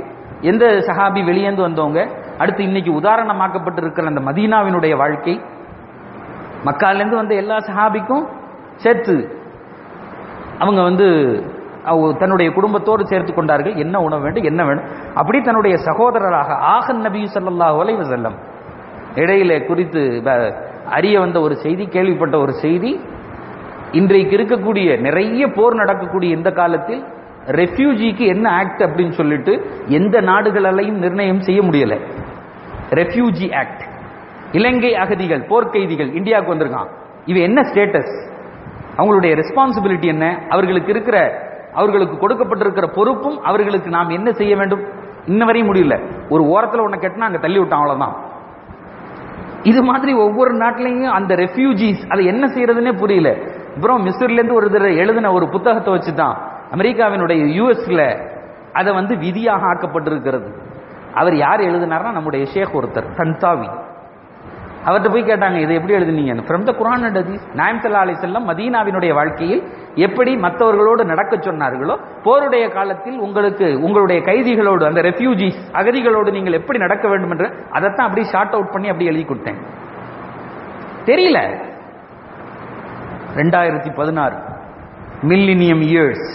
எந்த சஹாபி வெளியேந்து வந்தவங்க, அடுத்து இன்னைக்கு உதாரணமாக்கப்பட்டிருக்கிற அந்த மதீனாவினுடைய வாழ்க்கை, மக்காலிருந்து வந்த எல்லா சஹாபிக்கும் சேர்த்து அவங்க வந்து தன்னுடைய குடும்பத்தோடு சேர்த்து கொண்டார்கள். என்ன உணவு வேண்டும், என்ன வேண்டும், அப்படி தன்னுடைய சகோதரராக ஆகன் நபி ஸல்லல்லாஹு அலைஹி வஸல்லம் இடையில குறித்து அறிய வந்த ஒரு செய்தி, கேள்விப்பட்ட ஒரு செய்தி, இன்றைக்கு இருக்கக்கூடிய நிறைய போர் நடக்கக்கூடிய இந்த காலத்தில் ரெஃப்யூஜிக்கு என்ன ஆக்ட் அப்படின்னு சொல்லிட்டு எந்த நாடுகளாலையும் நிர்ணயம் செய்ய முடியல. ரெஃப்யூஜி ஆக்ட், இலங்கை அகதிகள், போர்க்கைதிகள் இந்தியாவுக்கு வந்திருக்கான். இது என்ன ஸ்டேட்டஸ், அவங்களுடைய ரெஸ்பான்சிபிலிட்டி என்ன, அவர்களுக்கு இருக்கிற அவர்களுக்கு கொடுக்கப்பட்டிருக்கிற பொறுப்பும் அவர்களுக்கு நாம் என்ன செய்ய வேண்டும், இன்ன வரையும் முடியல. ஒரு ஓரத்தில் ஒன்ன கட்டினா அங்க தள்ளி விட்டான், அவ்வளவுதான். இது மாதிரி ஒவ்வொரு நாட்டிலையும் அந்த ரெஃப்யூஜிஸ் அதை என்ன செய்யறதுன்னே புரியல. அப்புறம் மிஸ்ர்ல இருந்து ஒரு தடவை எழுதின ஒரு புத்தகத்தை வச்சுதான் அமெரிக்காவினுடைய யூஎஸ்ல அதை வந்து விதியாக ஆக்கப்பட்டிருக்கிறது. அவர் யார் எழுதினார்னா நம்முடைய ஷேக் ஒருத்தர் தன்தாவி. அவர்கிட்ட போய் கேட்டாங்க, இதை எப்படி எழுதுனீங்க? ஃப்ரம் த குர்ஆன் அண்ட் ஹதீஸ். நாயகம் ஸல்லல்லாஹு அலைஹி வஸல்லம் மதீனாவினுடைய வாழ்க்கையில் எப்படி மற்றவர்களோடு நடக்க சொன்னார்களோ, போருடைய காலத்தில் உங்களுக்கு உங்களுடைய கைதிகளோடு, அந்த ரெஃப்யூஜிஸ் அகதிகளோடு நீங்கள் எப்படி நடக்க வேண்டும் என்று அதைத்தான் அப்படியே ஷார்ட் அவுட் பண்ணி அப்படி எழுதி கொடுத்தேன். தெரியல. ரெண்டாயிரத்தி பதினாறு millennium years,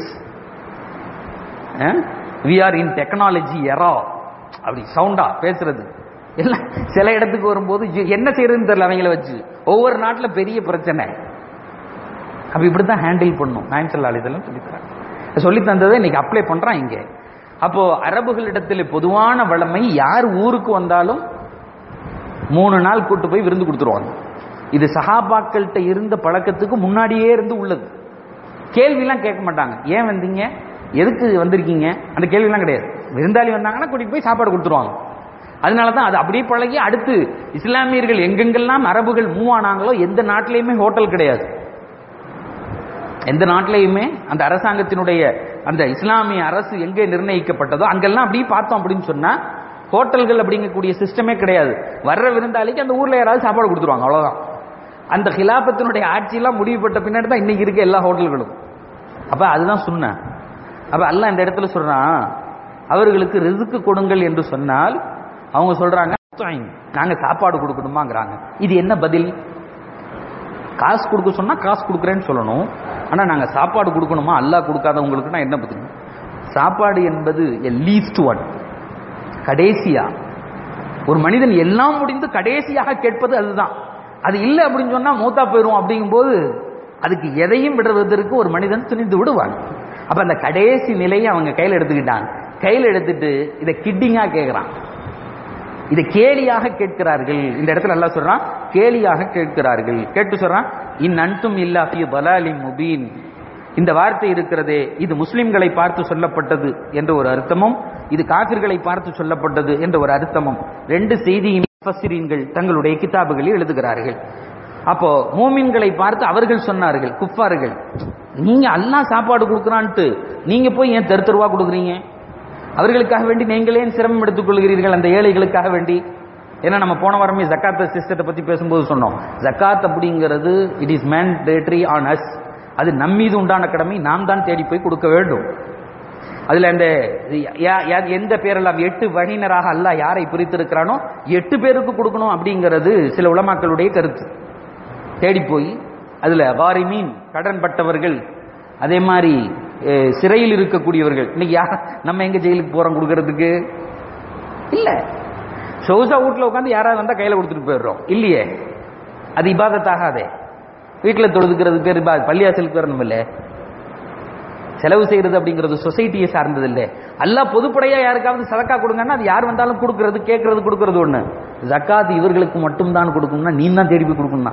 we are in technology era, அப்படி சவுண்டா பேசுறது எல்லாம். சில இடத்துக்கு வரும்போது என்ன செய்யறதுன்னு தெரியல அவங்கள வச்சு. ஒவ்வொரு நாட்டில் பெரிய பிரச்சனை. அப்ப இப்படித்தான் ஹேண்டில் பண்ணும். நாயகம் ஸல்லல்லாஹு அலைஹி வஸல்லம் சொல்லித்தராங்க. சொல்லி தந்ததை இன்னைக்கு அப்ளை பண்றான் இங்க. அப்போ அரபுகளிடத்தில் பொதுவான வளமை, யார் ஊருக்கு வந்தாலும் மூணு நாள் கூட்டு போய் விருந்து கொடுத்துருவாங்க. இது சஹாபாக்கள்கிட்ட இருந்த பழக்கத்துக்கு முன்னாடியே இருந்து உள்ளது. கேள்வியெல்லாம் கேட்க மாட்டாங்க. ஏன் வந்தீங்க, எதுக்கு வந்திருக்கீங்க, அந்த கேள்வியெல்லாம் கிடையாது. விருந்தாளி வந்தாங்கன்னா கூட்டிட்டு போய் சாப்பாடு கொடுத்துருவாங்க. அதனாலதான் அது அப்படியே பழகி அடுத்து இஸ்லாமியர்கள் எங்கெங்கெல்லாம் அரபுகள் மூவ் ஆனாங்களோ எந்த நாட்டிலையுமே ஹோட்டல் கிடையாது. எந்த நாட்டிலையுமே அந்த அரசாங்கத்தினுடைய அந்த இஸ்லாமிய அரசு எங்கே நிர்ணயிக்கப்பட்டதோ அங்கெல்லாம் அப்படியே பார்த்தோம் அப்படின்னு சொன்னா ஹோட்டல்கள் அப்படிங்கக்கூடிய சிஸ்டமே கிடையாது. வர்ற விருந்தாளிக்கு அந்த ஊர்ல யாராவது சாப்பாடு கொடுத்துருவாங்க, அவ்வளவுதான். அந்த ஹிலாபத்தினுடைய ஆட்சியெல்லாம் முடிவுபட்ட பின்னாடி தான் இன்னைக்கு இருக்க எல்லா ஹோட்டல்களும். அப்ப அதுதான் சொன்னேன். அப்ப அல்லாஹ் இந்த இடத்துல சொல்றான், அவர்களுக்கு ரிஸ்க் கொடுங்கள் என்று சொன்னால் அவங்க சொல்றாங்க நாங்க சாப்பாடு கொடுக்கணுமாங்கிறாங்க. இது என்ன பதில்? காசு கொடுக்க சொன்னா காசு கொடுக்குறேன்னு சொல்லணும். ஆனா நாங்க சாப்பாடு கொடுக்கணுமா, அல்லாஹ் கொடுக்காதவங்களுக்குன்னா என்ன பதில்? சாப்பாடு என்பது லீஸ்ட் ஒன், கடைசியா. ஒரு மனிதன் எல்லாம் முடிந்து கடைசியாக கேட்பது அதுதான். அது இல்லை அப்படின்னு சொன்னா மூத்தா போயிரும். அப்படிங்கும் போது அதுக்கு எதையும் விடுவதற்கு ஒரு மனிதன் துணிந்து விடுவான். அப்ப அந்த கடைசி நிலையை அவங்க கையில் எடுத்துக்கிட்டாங்க. கையில் எடுத்துட்டு இதை கிட்டிங்கா கேட்கிறான், இதை கேலியாக கேட்கிறார்கள். இந்த இடத்துல அல்லாஹ் சொல்றான் கேலியாக கேட்கிறார்கள். கேட்டு சொல்றான் இன் அன்தும் இல்லா ஃபீ ضلالின் முபீன். இந்த வார்த்தை இருக்கிறதே இது முஸ்லிம்களை பார்த்து சொல்லப்பட்டது என்ற ஒரு அர்த்தமும், இது காஃபிர்களை பார்த்து சொல்லப்பட்டது என்ற ஒரு அர்த்தமும் ரெண்டு செய்தியும் முஃபஸ்ஸிரீன்கள் தங்களுடைய கிதாபுகளில் எழுதுகிறார்கள். அப்போ மூமின்களை பார்த்து அவர்கள் சொன்னார்கள், குஃபார்கள், நீங்க அல்லாஹ் சாப்பாடு கொடுக்குறான்ட்டு நீங்க போய் ஏன் தெரு தெருவா கொடுக்குறீங்க? அவர்களுக்காக வேண்டி நீங்களே சிரமம் எடுத்துக் கொள்கிறீர்கள், அந்த ஏழைகளுக்காக வேண்டி. ஏன்னா நம்ம போன வாரமே ஜக்காத் சிஸ்டத்தை பத்தி பேசும்போது சொன்னோம், ஜக்காத் அப்படிங்கிறது it is mandatory on us. அது நம் மீது உண்டான கடமை, நாம் தான் தேடி போய் கொடுக்க வேண்டும். அதுல அந்த எந்த பேரெல்லாம் எட்டு வகையினராக அல்லாஹ் யாரை பிரித்திருக்கிறானோ எட்டு பேருக்கு கொடுக்கணும் அப்படிங்கிறது சில உலமாக்களுடைய கருத்து. தேடி போய் அதுல வாரிமீன் கடன் பட்டவர்கள், அதே மாதிரி சிறையில் இருக்கக்கூடியவர்கள். இன்னைக்கு யார் நம்ம எங்க ஜெயிலுக்கு போறோம் கொடுக்கறதுக்கு? இல்ல, ஷோசா வீட்டுல உட்காந்து யாராவது வந்தா கையில கொடுத்துட்டு போயிடுறோம் இல்லையே. அது இபாதத்தாகாதே. வீட்டில் தொழுதுக்கிறது பேர் பள்ளியாசலுக்கு வரணும் இல்ல. செலவு செய்யறது அப்படிங்கிறது சொசைட்டியை சார்ந்தது இல்லை. அல்லாஹ் பொதுப்படையா யாருக்காவது சதக்கா கொடுங்கன்னா அது யார் வந்தாலும் கொடுக்கறது, கேட்கறது, கொடுக்கறது ஒண்ணு. ஜக்காத் இவர்களுக்கு மட்டும்தான் கொடுக்கணும்னா நீ தான் தேடி போய் கொடுக்கணும்.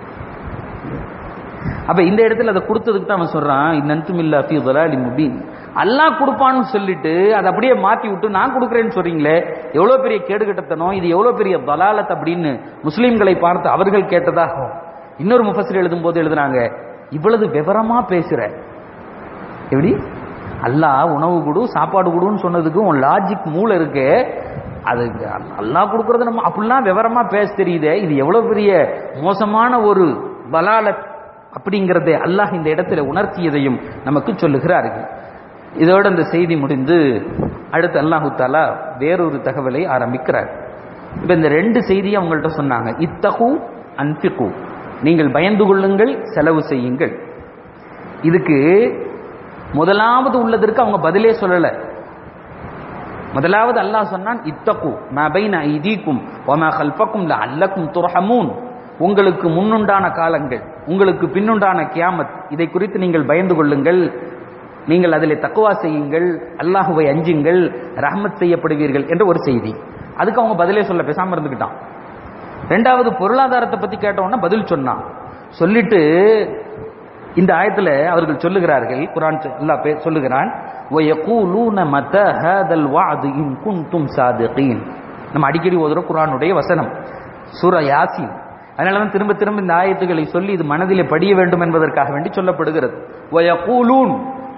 அப்ப இந்த இடத்துல அதை கொடுத்ததுக்கு தான் அவன் சொல்றான் இன்னும் இல்ல ஃபீ ضلالின் முபீன். அல்லாஹ் கொடுப்பான்னு சொல்லிட்டு அதை அப்படியே மாத்தி விட்டு நான் கொடுக்குறேன்னு சொல்றீங்களே, எவ்வளவு பெரிய கேடுகட்டத்தனம், இது எவ்வளவு பெரிய பலாலத் அப்படின்னு முஸ்லிம்களை பார்த்து அவர்கள் கேட்டதாகும். இன்னொரு முஃபஸ்ஸிர் எழுதும் போது எழுதுறாங்க, இவ்வளவு விவரமா பேசுற, எப்படி அல்லாஹ் உணவு கொடு சாப்பாடு கொடுன்னு சொன்னதுக்கு உன் லாஜிக் மூளை இருக்கு, அது அல்லாஹ் கொடுக்கறது நம்ம அப்படிலாம் விவரமா பேச தெரியுதே, இது எவ்வளவு பெரிய மோசமான ஒரு பலாலத் அப்படிங்கிறதை அல்லாஹ் இந்த இடத்துல உணர்த்தியதையும் நமக்கு சொல்லுகிறார்கள். இதோடு அந்த செய்தி முடிந்து அடுத்து அல்லாஹு தாலா வேறொரு தகவலை ஆரம்பிக்கிறார். இப்ப இந்த ரெண்டு செய்தியை அவங்கள்ட்ட சொன்னாங்க. இத்தகு அன்பிகு, நீங்கள் பயந்து கொள்ளுங்கள், செலவு செய்யுங்கள். இதுக்கு முதலாவது உள்ளதற்கு அவங்க பதிலே சொல்லல. முதலாவது அல்லாஹ் சொன்னான் இத்தகு மா பைன ஐதீக்கும் வ மா கல்ஃபக்கும் லஅல்லக்கும் துர்ஹமூன், உங்களுக்கு முன்னுண்டான காலங்கள், உங்களுக்கு பின்னுண்டான கியாமத், இதை குறித்து நீங்கள் பயந்து கொள்ளுங்கள், நீங்கள் அதிலே தக்வா செய்யுங்கள், அல்லாஹுவை அஞ்சுங்கள், ரஹ்மத் செய்யப்படுவீர்கள் என்ற ஒரு செய்தி. அதுக்கு அவங்க பதிலே சொல்ல, பேசாம இருந்துக்கிட்டான். ரெண்டாவது பொருளாதாரத்தை பத்தி கேட்டோம்னா பதில் சொன்னான். சொல்லிட்டு இந்த ஆயத்துல அவர்கள் சொல்லுகிறார்கள், குர்ஆன் அல்லாஹ் சொல்லுகிறான், வயகூலூன மதா ஹாதல் வஅது இன் குன்தும் சாதிகீன். நம்ம அடிக்கடி ஓதுறோம் குர்ஆனுடைய வசனம், சூரா யாசீன். அதனாலதான் திரும்ப திரும்ப இந்த ஆயத்துக்களை சொல்லி இது மனதிலே படிய வேண்டும் என்பதற்காக வேண்டி சொல்லப்படுகிறது. வயகூலூன்,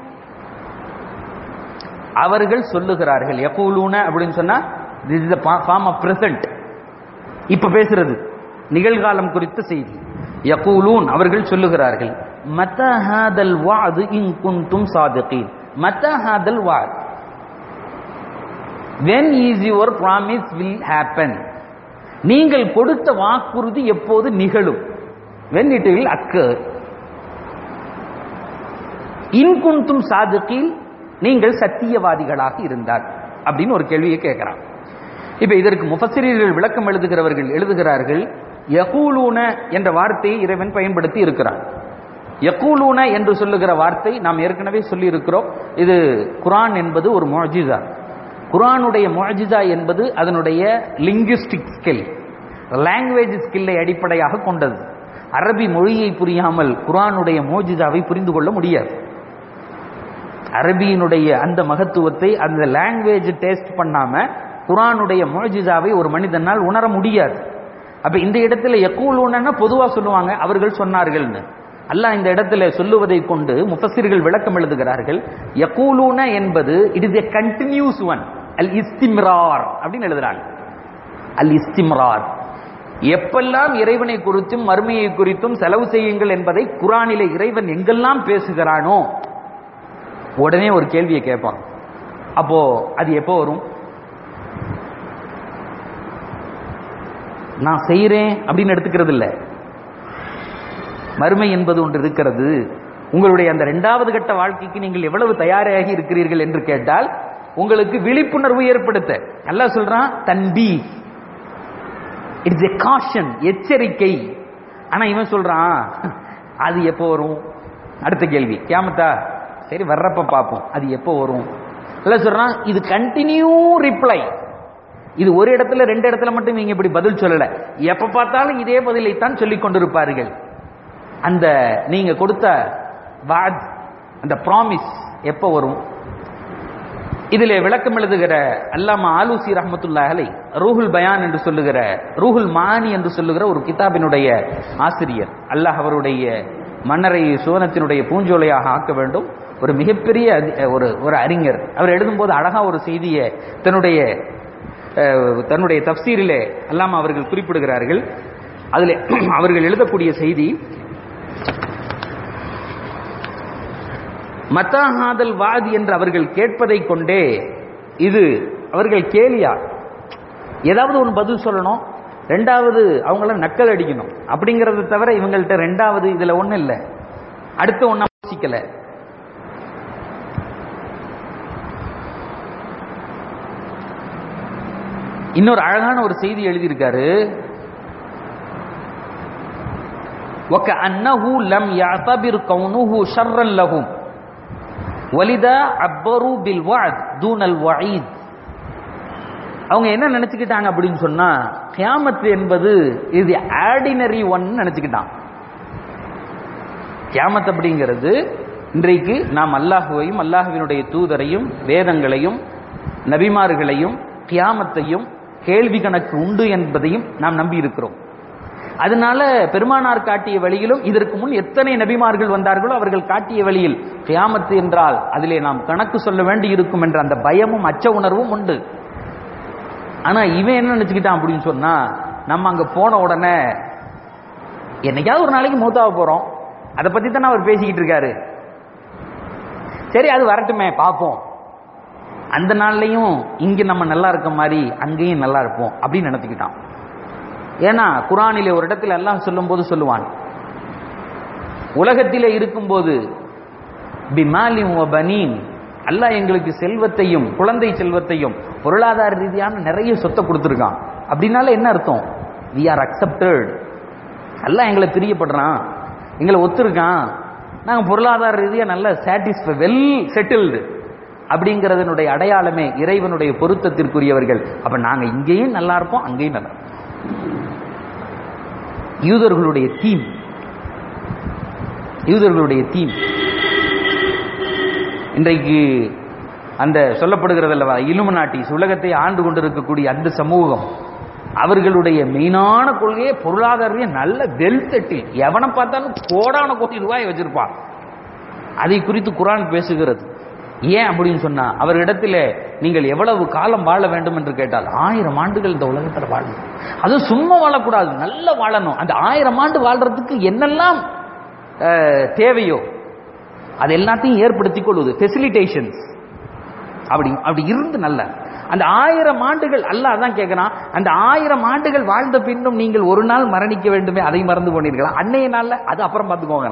அவர்கள் சொல்லுகிறார்கள். யகூலூன அப்படின்னு சொன்னா this is the form of present, இப்ப பேசுறது நிகழ்காலம் குறித்த செய்தி. யகூலூன், அவர்கள் சொல்லுகிறார்கள். மதா ஹாதல் வஅது இன் குன்தும் சாதிகீன். மதா ஹாதல் வஅத், when is your promise will happen, நீங்கள் கொடுத்த வாக்குறுதி எப்போது நிகழும், when it will occur. இன் குன்தும் சாதிகீன், நீங்கள் சத்தியவாதிகளாக இருந்தால் அப்படின்னு ஒரு கேள்வியை கேட்கிறான். இப்ப இதற்கு முஃபஸ்ஸிரீன்கள் விளக்கம் எழுதுகிறவர்கள் எழுதுகிறார்கள், யகூலூன என்ற வார்த்தையை இறைவன் பயன்படுத்தி இருக்கிறான். யகூலூன என்று சொல்லுகிற வார்த்தை நாம் ஏற்கனவே சொல்லி இருக்கிறோம். இது குர்ஆன் என்பது ஒரு முஅ்ஜிஸா. குர்ஆனுடைய முஅ்ஜிஸா என்பது அதனுடைய லிங்குஸ்டிக் ஸ்கில், லாங்குவேஜ் ஸ்கில்லை அடிப்படையாக கொண்டது. அரபி மொழியை புரியாமல் குர்ஆனுடைய முஅ்ஜிஸாவை புரிந்து கொள்ள முடியாது. அரபியினுடைய அந்த மகத்துவத்தை அந்த லாங்குவேஜ் டேஸ்ட் பண்ணாம குர்ஆனுடைய முஅ்ஜிஸாவை ஒரு மனிதனால் உணர முடியாது. அப்ப இந்த இடத்துல யகூலூன பொதுவா சொல்லுவாங்க, அவர்கள் சொன்னார்கள்னு. அல்லாஹ் இந்த இடத்துல சொல்லுவதை கொண்டு முஃபஸ்ஸிர்கள் விளக்கம் எழுதுகிறார்கள். யகூலூன என்பது it is a continuous one, அல் இஸ்திம்ரார் அப்படின்னு எழுதுறாங்க. அல் இஸ்திம்ரார், எப்பெல்லாம் இறைவனை குறித்தும் மறுமையை குறித்தும் செலவு செய்யுங்கள் என்பதை குர்ஆனிலே இறைவன் எங்கெல்லாம் பேசுகிறானோ உடனே ஒரு கேள்வியை கேட்பான். அப்போ அது எப்போ வரும்? நான் செய்யறேன் அப்படின்னு எடுத்துக்கிறது இல்லை. மறுமை என்பது ஒன்று இருக்கிறது. உங்களுடைய அந்த இரண்டாவது கட்ட வாழ்க்கைக்கு நீங்கள் எவ்வளவு தயாராகி இருக்கிறீர்கள் என்று கேட்டால் உங்களுக்கு விழிப்புணர்வு ஏற்படுத்த அல்லாஹ் சொல்றான் தன்பீ, இட்ஸ் எ காஷன், எச்சரிக்கை. ஆனா இவன் சொல்றான் அது எப்போ வரும்? அடுத்த கேள்வி கியாமத்தா, சரி வர்றப்ப பார்ப்போம், அது எப்போ வரும்? அல்லாஹ் சொல்றான் இது கண்டினியூ ரிப்ளை. இது ஒரு இடத்துல ரெண்டு இடத்துல மட்டும் நீங்க இப்படி பதில் சொல்லல, எப்ப பார்த்தாலும் இதே பதிலைத்தான் சொல்லிக் கொண்டிருப்பார்கள். அந்த நீங்க கொடுத்த வாத், அந்த ப்ராமிஸ் எப்போ வரும்? இதிலே விளக்கம் எழுதுகிற அல்லாமா ஆலூசி ரஹ்மத்துல்லாஹி அலைஹி ரூஹுல் பயான் என்று சொல்லுகிற, ரூஹுல் மானி என்று சொல்லுகிற ஒரு கிதாபினுடைய ஆசிரியர், அல்லாஹ் அவருடைய மன்னரை சுவனத்தினுடைய பூஞ்சோலையாக ஆக்க வேண்டும், ஒரு மிகப்பெரிய ஒரு ஒரு அறிஞர். அவர் எழுதும்போது அழகா ஒரு செய்தியை தன்னுடைய தன்னுடைய தஃப்சீரிலே அல்லாமா அவர்கள் குறிப்பிடுகிறார்கள். அதிலே அவர்கள் எழுதக்கூடிய செய்தி, மத்தாஹாதல் வாதி என்று அவர்கள் கேட்பதை கொண்டே இது அவர்கள் கேலியா, ஏதாவது ஒரு பதில் சொல்லணும், ரெண்டாவது அவங்கள நக்கல் அடிக்கணும் அப்படிங்கறத தவிர இவங்கள்ட்ட ரெண்டாவது இதுல ஒண்ணு இல்லை, அடுத்த ஒண்ணா யோசிக்கல. இன்னொரு அழகான ஒரு செய்தி எழுதியிருக்காரு, وَكَأَنَّهُ لَمْ يَعْتَبِرْ كَوْنُهُ شَرًّا لَهُمْ وَلِذَا عَبَّرُوا بِالْوَعْدِ دُونَ الْوَعِيدِ. அவங்க என்ன நினைச்சுக்கிட்டாங்க அப்படின்னு சொன்னா, கியாமத் என்பது இது ஆர்டினரி ஒன் நினைச்சுக்கிட்டான். கியாமத் அப்படிங்கிறது இன்றைக்கு நாம் அல்லாஹுவையும் அல்லாஹுவினுடைய தூதரையும் வேதங்களையும் நபிமார்களையும் கியாமத்தையும் கேள்வி கணக்கு உண்டு என்பதையும் நாம் நம்பி இருக்கிறோம். அதனால பெருமானார் காட்டிய வழியிலும் இதற்கு முன் எத்தனை நபிமார்கள் வந்தார்களோ அவர்கள் காட்டிய வழியில் கியாமத்து என்றால் அதிலே நாம் கணக்கு சொல்ல வேண்டி இருக்கும் என்ற அந்த பயமும் அச்ச உணர்வும் உண்டு. ஆனா இவன் என்ன நினைச்சுக்கிட்டான் அப்படின்னு சொன்னா, நம்ம அங்க போன உடனே என்னைக்காவது ஒரு நாளைக்கு மூத்தாக போறோம், அதை பத்தி தானே அவர் பேசிக்கிட்டு இருக்காரு, சரி அது வரட்டுமே பார்ப்போம் அந்த நாள்லையும் இங்க நம்ம நல்லா இருக்க மாதிரி அங்கேயும் நல்லா இருப்போம் அப்படின்னு நினைச்சுக்கிட்டான். ஏன்னா குர்ஆனிலே ஒரு இடத்துல அல்லாஹ் சொல்லும் போது சொல்லுவான், உலகத்திலே இருக்கும்போது பிமாலின் வ பனீன், அல்லாஹ் எங்களுக்கு செல்வத்தையும் குழந்தை செல்வத்தையும் பொருளாதார ரீதியான நிறைய சொத்தை கொடுத்துருக்கான். அப்படின்னால என்ன அர்த்தம்? we are accepted. அல்லாஹ் எங்களை பிரியப்படுறான், எங்களை ஒத்துருக்கான், நாங்கள் பொருளாதார ரீதியாக நல்ல சாட்டிஸ்ஃபை வெல் செட்டில்டு அப்படிங்கிறதனுடைய அடையாளமே இறைவனுடைய பொருத்தத்திற்குரியவர்கள். அப்ப நாங்க இங்கேயும் நல்லா இருப்போம், அங்கேயும் நல்லா இருப்போம். யூதர்களுடைய தீம் யூதர்களுடைய தீம் இன்றைக்கு அந்த சொல்லப்படுகிறது அல்லவா, இலுமினாட்டி உலகத்தை ஆண்டு கொண்டிருக்கக்கூடிய அந்த சமூகம், அவர்களுடைய மெயினான கொள்கையே பொருளாதார நல்ல வெல் செட்டில். எவனை பார்த்தாலும் கோடான கோடி ரூபாய் வச்சிருப்பான். அதை குறித்து குர்ஆன் பேசுகிறது. ஏன் அப்படின்னு சொன்னா, அவரிடத்துல நீங்கள் எவ்வளவு காலம் வாழ வேண்டும் என்று கேட்டால் ஆயிரம் ஆண்டுகள் இந்த உலகத்தில் வாழணும். அது சும்மா வாழக்கூடாது, நல்ல வாழணும். அந்த ஆயிரம் ஆண்டு வாழ்றதுக்கு என்னெல்லாம் தேவையோ அது எல்லாத்தையும் ஏற்படுத்திக் கொள்வது, ஃபெசிலிட்டேஷன்ஸ். அப்படி அப்படி இருந்து நல்ல அந்த ஆயிரம் ஆண்டுகள் அல்லாஹ் அதான் கேட்கிறான், அந்த ஆயிரம் ஆண்டுகள் வாழ்ந்த பின்னும் நீங்கள் ஒரு நாள் மரணிக்க வேண்டுமே, அதை மறந்து போனீர்களா? அன்னைய நாள்ல அது அப்புறம் பார்த்துக்கோங்க.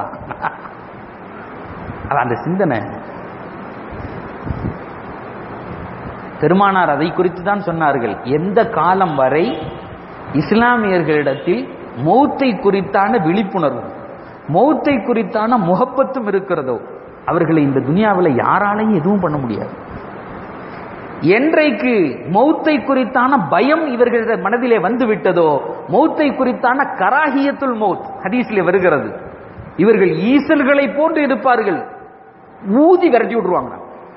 அந்த சிந்தனை பெருமானார் அதை குறித்து தான் சொன்னார்கள். எந்த காலம் வரை இஸ்லாமியர்களிடத்தில் மௌத்தை குறித்தான விழிப்புணர்வு, மௌத்தை குறித்தான முகப்பத்தும் இருக்கிறதோ, அவர்களை இந்த துனியாவில் யாராலையும் எதுவும் பண்ண முடியாது. என்றைக்கு மௌத்தை குறித்தான பயம் இவர்கள மனதிலே வந்து விட்டதோ, மௌத்தை குறித்தான கராஹியத்துல் மௌத் ஹதீஸ்ல வருகிறது, இவர்கள் ஈசல்களை போன்று இருப்பார்கள், ஊதி விரட்டி விட்டுருவாங்க.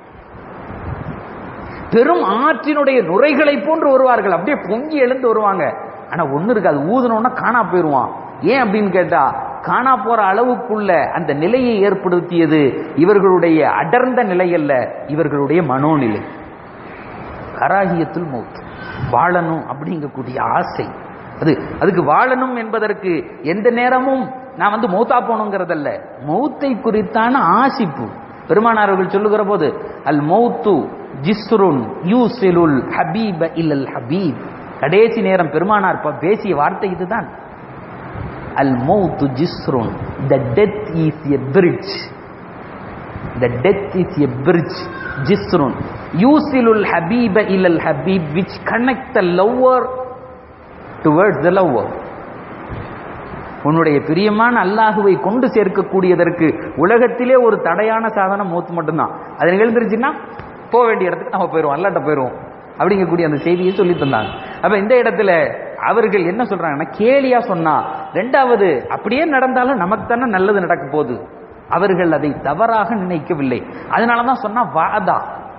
பெரும் ஆற்றினுடைய நுரைகளை போன்று வருவார்கள், அப்படியே பொங்கி எழுந்து வருவாங்க. ஆனா ஒண்ணு இருக்காது, ஊதுனோன்னா காணா போயிருவான். ஏன் அப்படின்னு கேட்டா, காணா போற அளவுக்குள்ள அந்த நிலையை ஏற்படுத்தியது இவர்களுடைய அடர்ந்த நிலை அல்ல, இவர்களுடைய மனோநிலை. கராஹியத்துல் மௌத், வாழணும் அப்படிங்கக்கூடிய ஆசை. அது அதுக்கு வாழணும் என்பதற்கு எந்த நேரமும் நான் வந்து மௌத்தா போகணுங்கிறதல்ல, மௌத்தை குறித்தான ஆசிப்பு. பெருமானார் அவர்கள் சொல்லுகிற போது, அல் மௌத்து ஜிஸ்ருன் யூசிலுல் ஹபீப இல்லல் ஹபீப். கடைசி நேரம் பெருமானார் பேசிய வார்த்தை இதுதான். அல் மௌத்து ஜிஸ்ருன், the death is a bridge, the death is a bridge, ஜிஸ்ருன் யூசிலுல் ஹபீப இல்லல் Habeeb, which connect the lover towards the lover. உன்னுடைய பிரியமான அல்லாஹுவை கொண்டு சேர்க்கக்கூடியதற்கு உலகத்திலே ஒரு தடையான சாதனம் மௌத் மட்டும்தான். அது நிகழ்ந்துருச்சுன்னா போக வேண்டிய இடத்துக்கு நம்ம போயிடுவோம், அல்லாட்ட போயிடுவோம் அப்படிங்கக்கூடிய அந்த செய்தியை சொல்லி தந்தாங்க. அப்ப இந்த இடத்துல அவர்கள் என்ன சொல்றாங்கன்னா, கேலியா சொன்னா, ரெண்டாவது அப்படியே நடந்தாலும் நமக்கு தானே நல்லது நடக்க போகுது. அவர்கள் அதை தவறாக நினைக்கவில்லை. அதனாலதான் சொன்னா வாதா.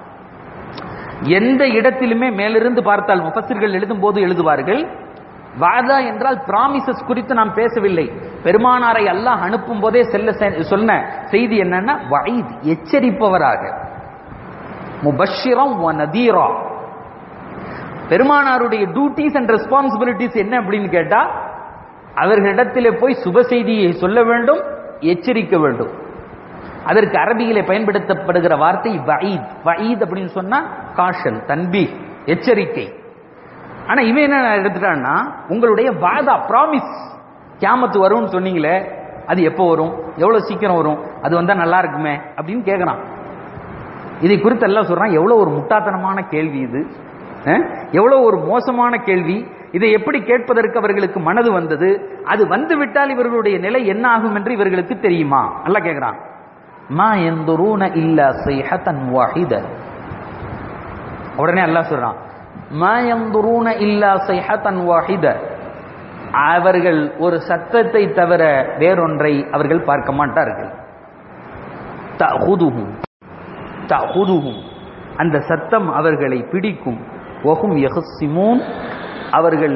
எந்த இடத்திலுமே மேலிருந்து பார்த்தால் முஃபஸிர்கள் எழுதும் போது எழுதுவார்கள், வாதா என்றால் பிராமிசஸ் குறித்து நாம் பேசவில்லை. பெருமானாரை அல்லாஹ் அனுப்பும் போதே செல்ல சொன்ன செய்தி என்னன்னா, வஈத், எச்சரிப்பவராக, முபஷ்ஷிரம் வ நதீரா. பெருமானாருடைய டியூட்டிஸ் அண்ட் ரெஸ்பான்சிபிலிட்டிஸ் என்ன அப்படின்னு கேட்டா, அவர்களிடத்திலே போய் சுப செய்தியை சொல்ல வேண்டும், எச்சரிக்க வேண்டும். அதற்கு அரபியிலே பயன்படுத்தப்படுகிற வார்த்தை வஈத். வஈத் அப்படின்னு சொன்னா காஷன், தன்பீ, எச்சரிக்கை. ஆனா இவன் என்ன எடுத்துட்டான்னா, உங்களுடைய வாதா, ப்ராமிஸ், கியாமத்து வரும்னு சொன்னீங்களே, அது எப்போ வரும், எவ்வளவு சீக்கிரம் வரும், அது வந்தா நல்லா இருக்குமே அப்படின்னு கேட்கறான். இதை குறித்து எல்லாம் சொல்றான், எவ்வளவு ஒரு முட்டாத்தனமான கேள்வி இது, எவ்வளவு ஒரு மோசமான கேள்வி. இதை எப்படி கேட்பதற்கு அவர்களுக்கு மனது வந்தது? அது வந்து விட்டால் இவர்களுடைய நிலை என்ன ஆகும் என்று இவர்களுக்கு தெரியுமா? நல்லா கேட்கிறான். மா யன்துரூன இல்லா ஸைஹத்தன் வாஹித. உடனே அல்லாஹ் சொல்றான், மா யன்துரூன இல்லா ஸைஹத்தன் வாஹித. அவர்கள் ஒரு சத்தத்தை தவிர வேறொன்றை அவர்கள் பார்க்க மாட்டார்கள். தஹுதுஹும் தஹுதுஹும், அந்த சத்தம் அவர்களை பிடிக்கும். வஹும் யஹ்ஸிமூன், அவர்கள்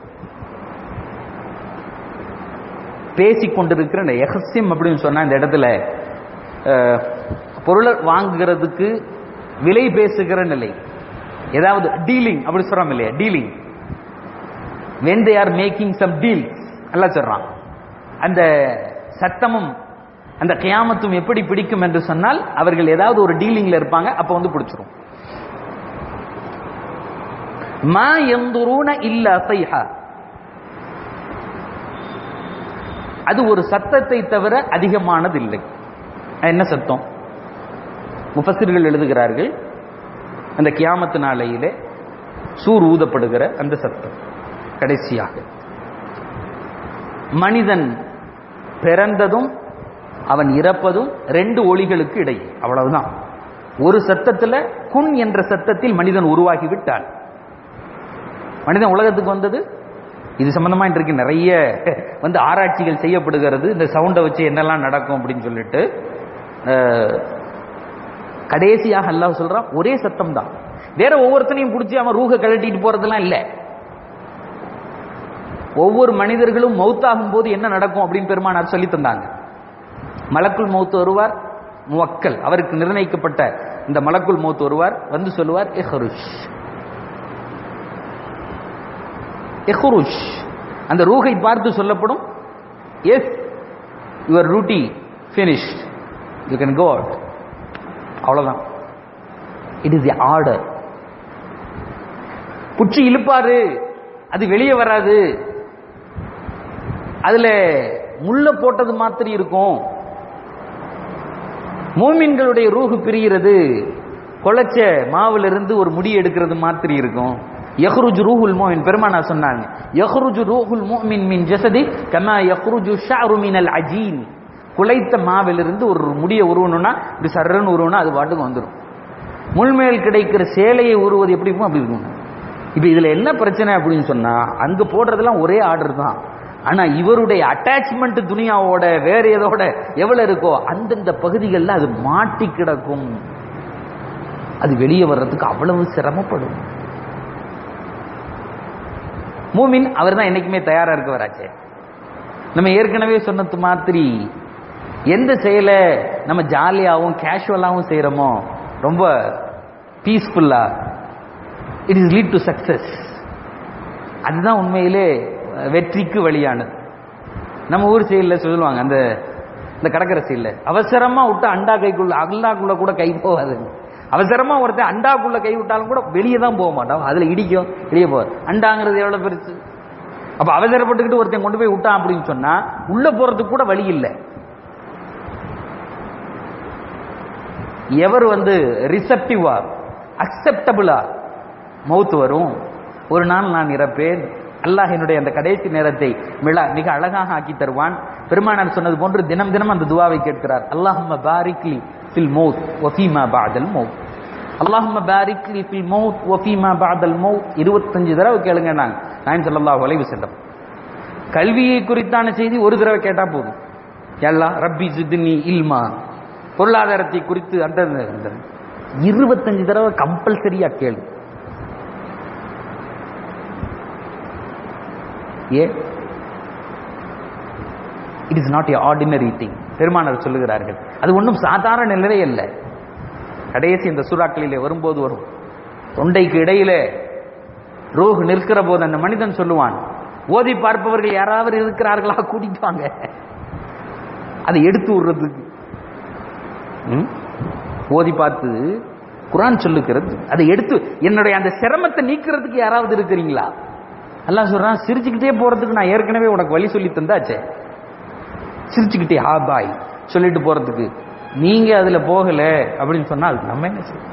பேசிக்கொண்டிருக்கிற இந்த யஹ்ஸிம் அப்படின்னு சொன்னா, இந்த இடத்துல பொருளை வாங்குகிறதுக்கு விலை பேசுகிற நிலை, ஏதாவது டீலிங் அப்படி சொல்றோம் இல்லையா, dealing, when they are making some deals அல்ல சொல்றான். அந்த சத்தமும் அந்த கியாமத்தும் எப்படி பிடிக்கும் என்று சொன்னால், அவர்கள் ஏதாவது ஒரு டீலிங்ல இருப்பாங்க, அப்ப வந்து பிடிச்சிரும். மா யந்துரூன இல்லா ஸைஹா, அது ஒரு சத்தத்தை தவிர அதிகமானதில்லை. என்ன சத்தம்? முஃபஸ்ஸிர்கள் எழுதுகிறார்கள், அந்த கியாமத்து நாளையிலே சூர் ஊதப்படுகிற அந்த சத்தம். கடைசியாக மனிதன் பிறந்ததும் அவன் இறப்பதும் ரெண்டு ஒளிகளுக்கு இடையே, அவ்வளவுதான். ஒரு சத்தத்தில், குன் என்ற சத்தத்தில் மனிதன் உருவாகி விட்டான். மனிதன் உலகத்துக்கு வந்தது இது சம்பந்தமா இன்றைக்கு நிறைய வந்து ஆராய்ச்சிகள் செய்யப்படுகிறது. இந்த சவுண்டை வச்சு என்னெல்லாம் நடக்கும் அப்படின்னு சொல்லிட்டு கடைசியாக அல்லாஹ் சொல்றான், ஒரே சத்தம் தான். வேற ஒவ்வொருத்தனையும் பிடிச்சி அவன் ரூஹ கழட்டிட்டு போறதெல்லாம் இல்லை. ஒவ்வொரு மனிதர்களும் மௌத்தாகும் போது என்ன நடக்கும் அப்படின்னு பெருமானார் சொல்லி தந்தாங்க. மலக்குல் மௌத் வருவார், முவக்கல், அவருக்கு நிர்ணயிக்கப்பட்ட இந்த மலக்குல் மௌத் வருவார், வந்து சொல்லுவார் இஹ்ருஜ் இஹ்ருஜ். அந்த ரூஹை பார்த்து சொல்லப்படும், yes your duty finished, you can go out. அவ்வளவுதான். It is a order. புற்றி இழுப்பாரு, அது வெளியே வராது. அதுல முள்ள போட்டது மாத்திரம் இருக்கும். மூமின்களுடைய ரூஹு பிரிகிறது, கொலைச்ச மாவுல இருந்து ஒரு முடி எடுக்கிறது மாத்திரம் இருக்கும். யஹ்ருஜு ரூஹுல் முஃமின், பெருமானார் சொன்னாங்க, யஹ்ருஜு ரூஹுல் முஃமின் மின் ஜஸதி கமா யஹ்ருஜு ஷஅரு மினல் அஜீன். குலைத்த மாவிலிருந்து ஒரு முடியை உருவணும்னா இப்படி சர்றன்னு உருவனா அது பாட்டுக்கு வந்துடும். முள்மேல் கிடைக்கிற சேலையை உருவது எப்படி இருக்கும் அப்படி இருக்கும். இப்ப இதுல என்ன பிரச்சனை அப்படின்னு சொன்னா, அங்க போடுறதெல்லாம் ஒரே ஆர்டர் தான். ஆனா இவருடைய அட்டாச்மெண்ட் துனியாவோட வேற ஏதோட எவ்வளவு இருக்கோ அந்தந்த பகுதிகளில் அது மாட்டி கிடக்கும். அது வெளியே வர்றதுக்கு அவ்வளவு சிரமப்படும். மூமின் அவர் தான் என்னைக்குமே தயாரா இருக்கவராச்சே. நம்ம ஏற்கனவே சொன்னது மாதிரி எந்த செயலை நம்ம ஜாலியாகவும் கேஷுவலாகவும் செய்யறோமோ, ரொம்ப பீஸ்ஃபுல்லா, it is lead to success. அதுதான் உண்மையிலே வெற்றிக்கு வழியானது. நம்ம ஊர் செயலில் சொல்லுவாங்க, அந்த இந்த கடற்கரை செயலில் அவசரமா விட்டு அண்டா கைக்குள்ள அண்டாக்குள்ள கூட கை போகாது. அவசரமா ஒருத்தர் அண்டாக்குள்ள கை விட்டாலும் கூட வெளியே தான் போக மாட்டோம், அதுல இடிக்கும், வெளியே போகாது. அண்டாங்கிறது எவ்வளவு பெருசு. அப்ப அவசரப்பட்டுக்கிட்டு ஒருத்தன் கொண்டு போய் விட்டான் அப்படின்னு சொன்னா உள்ள போறதுக்கு கூட வழி இல்லை. எவர் வந்து ரிசப்டிவா அக்செப்டபிளா மௌத்து வரும், ஒரு நாள் நான் இறப்பேன், அல்லாஹ் என்னுடைய அந்த கடைசி நேரத்தை மிக அழகாக ஆக்கி தருவான். பெருமானார் சொன்னது போன்று தினம் தினம் அந்த துவாவை கேட்கிறார். அல்லாஹும்ம பாரிக்லி ஃபில் மௌத் வ ஃபீமா பஅதல் மௌத், அல்லாஹும்ம பாரிக்லி ஃபில் மௌத் வ ஃபீமா பஅதல் மௌத். இருபத்தஞ்சு தடவை கேளுங்க. நாங்க நாயகம் ஸல்லல்லாஹு அலைஹி வஸல்லம் கல்வியை குறித்தான செய்தி ஒரு தடவை கேட்டா போதும். யல்லா ரப்பி ஜித்னி இல்மா, பொருளாதாரத்தை குறித்து அந்த இருபத்தஞ்சு தடவை கம்பல்சரியா கேளு. Ah it is not a ordinary thing. பெருமானார் சொல்லுகிறார்கள், அது ஒன்றும் சாதாரண நிலை அல்ல. கடைசி இந்த சூறாக்களிலே வரும்போது வரும், தொண்டைக்கு இடையில ரூஹ் நிற்கிற போது அந்த மனிதன் சொல்லுவான், ஓதி பார்ப்பவர்கள் யாராவது இருக்கிறார்களா, கூட்டிட்டு வாங்க, அதை எடுத்து விடுறதுக்கு. ஓதி பார்த்து குர்ஆன் சொல்லுகிறது, அதை எடுத்து என்னுடைய அந்த சிரமத்தை நீக்கிறதுக்கு யாராவது இருக்கிறீங்களா? அல்லாஹ் சொல்றான், சிரிச்சுக்கிட்டே போறதுக்கு நான் ஏற்கனவே உனக்கு வழி சொல்லி தந்தாச்சே. சிரிச்சுக்கிட்டே ஹா பாய் சொல்லிட்டு போறதுக்கு நீங்க அதுல போகல அப்படின்னு சொன்னால் நம்ம என்ன செய்ய?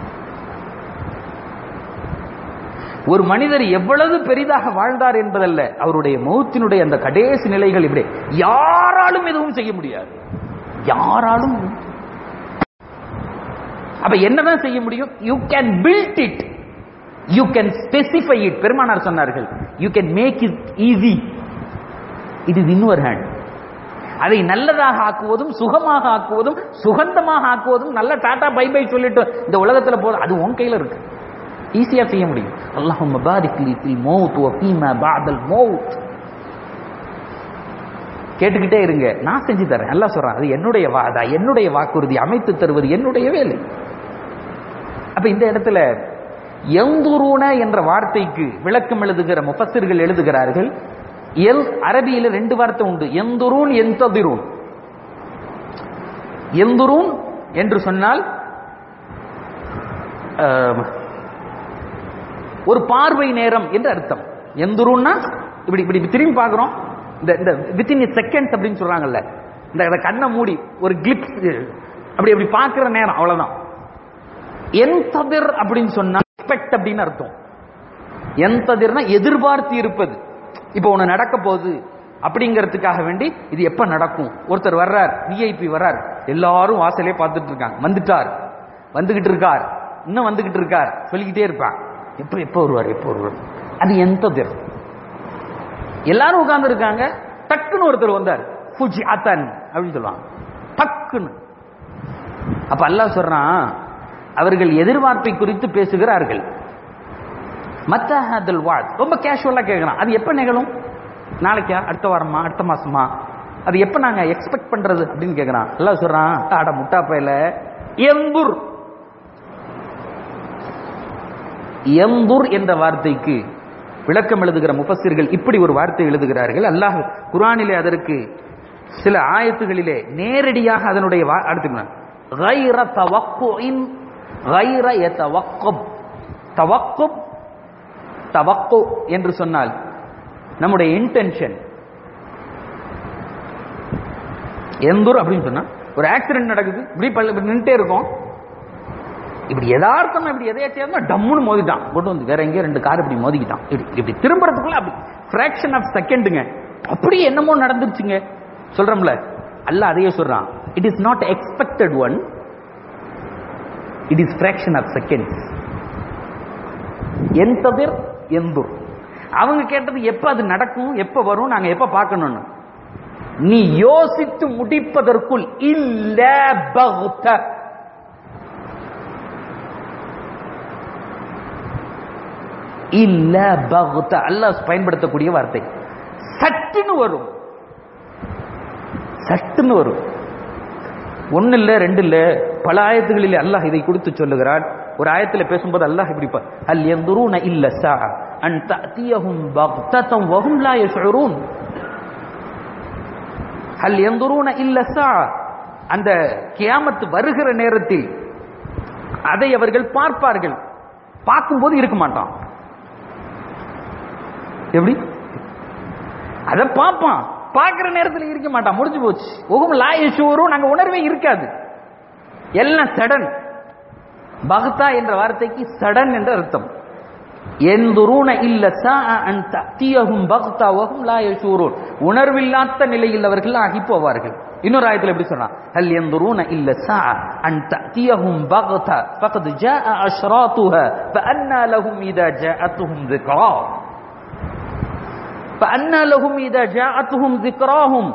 ஒரு மனிதர் எவ்வளவு பெரிதாக வாழ்ந்தார் என்பதல்ல, அவருடைய மௌத்தினுடைய அந்த கடைசி நிலைகள் இப்படி யாராலும் எதுவும் செய்ய முடியாது. யாராலும். அப்ப என்னதான் செய்ய முடியும்? You can build it, you can specify it. பெருமானார் சொன்னார்கள், you can make it easy, it is in your hand. அதை நல்லதாக ஆக்குவதும் சுகமாக ஆக்குவதும் சுகந்தமாக ஆக்குவதும் நல்ல டாடா பை பை சொல்லிட்டு இந்த உலகத்துல போற அது உன் கையில இருக்கு, ஈஸியா செய்ய முடியும். அல்லாஹும்ம பாரிக் லி ஃபில் மௌத் வ ஃபீமா பஅதல் மௌத். கேட்டுக்கிட்டே இருங்க, நான் செஞ்சு தரேன். அல்லாஹ் சொல்றான், அது என்னுடைய வாதா, என்னுடைய வாக்குறுதி, அமைத்து தருவது என்னுடைய வேலை. அப்ப இந்த இடத்துல யந்துரூன என்ற வார்த்தைக்கு விளக்கம் எழுதுகிற முஃபஸ்ஸிர்கள் எழுதுகிறார்கள், எல் அரபியில ரெண்டு வார்த்தை உண்டு, யந்துரூன் யந்ததிரூன். யந்துரூன் என்று சொன்னால் ஒரு பார்வை நேரம் என்று அர்த்தம். எந்துருன்னா இப்படி இப்படி திரும்பி பார்க்கிறோம், இந்த இந்த வித்தின் செகண்ட்ஸ் அப்படின்னு சொல்றாங்கல்ல, இந்த கண்ணை மூடி ஒரு கிளிப்ஸ் அப்படி அப்படி பார்க்கிற நேரம், அவ்வளவுதான். என்ததிர் அப்படின்னு சொன்னா எக்ஸ்பெக்ட் அப்படின்னு அர்த்தம். என்ததிர்னா எதிர்பார்த்து இருப்பது. இப்போ ஒண்ணு நடக்க போகுது அப்படிங்கிறதுக்காக வேண்டி இது எப்ப நடக்கும். ஒருத்தர் வர்றார், விஐபி வர்றார், எல்லாரும் வாசலே பார்த்துட்டு இருக்காங்க. வந்துட்டார், வந்துகிட்டு இருக்கார், இன்னும் வந்துகிட்டு இருக்கார், சொல்லிக்கிட்டே இருப்பான். எப்ப எப்ப வருவார் எப்ப வருவார். அது என்ததிர். எல்லாரும் உட்கார்ந்து இருக்காங்க, டக்குன்னு ஒருத்தர் வந்தார், ஃபுஜிஅத்தன் அப்படின்னு சொல்லுவாங்க, டக்குன்னு. அப்ப அல்லாஹ் சொல்றான், அவர்கள் எதிர்பார்ப்பை குறித்து பேசுகிறார்கள். மத்த ஹதல் வாத் ரொம்ப கேஷுவலா கேட்கறான், அது எப்ப நிகழும், நாளைக்கா, அடுத்த வாரமா, அடுத்த மாசமா, அது எப்ப நாங்க எக்ஸ்பெக்ட் பண்றது அப்படின்னு கேட்கறான். அல்லாஹ் சொல்றான், அட முட்டா பையல, எம்புர். எம்புர் என்ற வார்த்தைக்கு விளக்கம் எழுதுகிற முஃபஸ்ஸிர்கள் இப்படி ஒரு வார்த்தை எழுதுகிறார்கள். அல்லாஹ் குர்ஆனிலே அதற்கு சில ஆயத்துகளிலே நேரடியாக அதனுடைய அடுத்து கைர தவக்குஇன் கைர யதவக்கப். தவக்குப் தவக்கு என்று சொன்னால் நம்முடைய இன்டென்ஷன். எந்தூர் அப்படின்னு சொன்னா ஒரு ஆக்சிடென்ட் நடக்குது, இப்படி நின்றுட்டே இருக்கும், இப்படி யதார்த்தமா இப்படி எதையாச்சும் டம்முன்னு மோதிட்டான், கொண்டு வந்து வேற எங்கேயோ ரெண்டு கார் இப்படி மோதிக்கிட்டான், இப்படி இப்படி திரும்புறதுக்குள்ள அப்படி ஃபிராக்ஷன் ஆஃப் செகண்டுங்க, அப்படி என்னமோ நடந்துருச்சுங்க சொல்றோம்ல. அல்லாஹ் அதையே சொல்றான், it is not expected one, it is fraction of seconds. என்ததிர் எந்தூர். அவங்க கேட்டது எப்ப அது நடக்கும், எப்ப வரும், நாங்க எப்ப பார்க்கணும்னு. நீ யோசித்து முடிப்பதற்குள் இல்ல பக்த, இல்ல பக்த அல்லாஹ் பயன்படுத்தக்கூடிய வார்த்தை. சட்டுன்னு வரும், சட்டுன்னு வரும். ஒன்னு இல்ல ரெண்டு இல்ல, பல ஆயத்துகளிலே அல்லாஹ் இதை கொடுத்து சொல்லுகிறான். ஒரு ஆயத்துல பேசும்போது அல்லாஹ் இப்படி ஹல் யன்துரூன இல்ல ஸா அன் தஅதியஹும் பக்ததன் வஹும் லா யஷ்உரூன். ஹல் யன்துரூன இல்ல ஸா, அந்த கியாமத் வருகிற நேரத்தில் அதை அவர்கள் பார்ப்பார்கள், பார்க்கும்போது இருக்க மாட்டான். எப்படி அத பார்ப்பான், பார்க்கிற நேரத்தில் இருக்க மாட்டான், முடிஞ்சு போச்சு. வஹும் லா யஷ்உரூன், அங்க உணர்வே இருக்காது, எல்லாம் சடன். பக்தா என்ற வார்த்தைக்கு சடன் என்ற அர்த்தம். என்துரூன இல்ல ஸாஅ அன் தஅதியஹும் பக்தா வஹும் லா யஷ்உரூன், உணர்வில்லாத நிலையில் அவர்கள் ஆகி போவார்கள். இன்னொரு ஆயத்தில் எப்படி சொல்றான், ஹல் யன்துரூன இல்ல ஸாஅ அன் தஅதியஹும் பக்தா ஃபகத் ஜாஅ அஷ்ராத்துஹா ஃபஅன்னா லஹும் இதா ஜாஅத்துஹும் ذிக்ரா ஃபஅன்னா லஹும் இதா ஜாஅத்துஹும் ذிக்ராஹும்.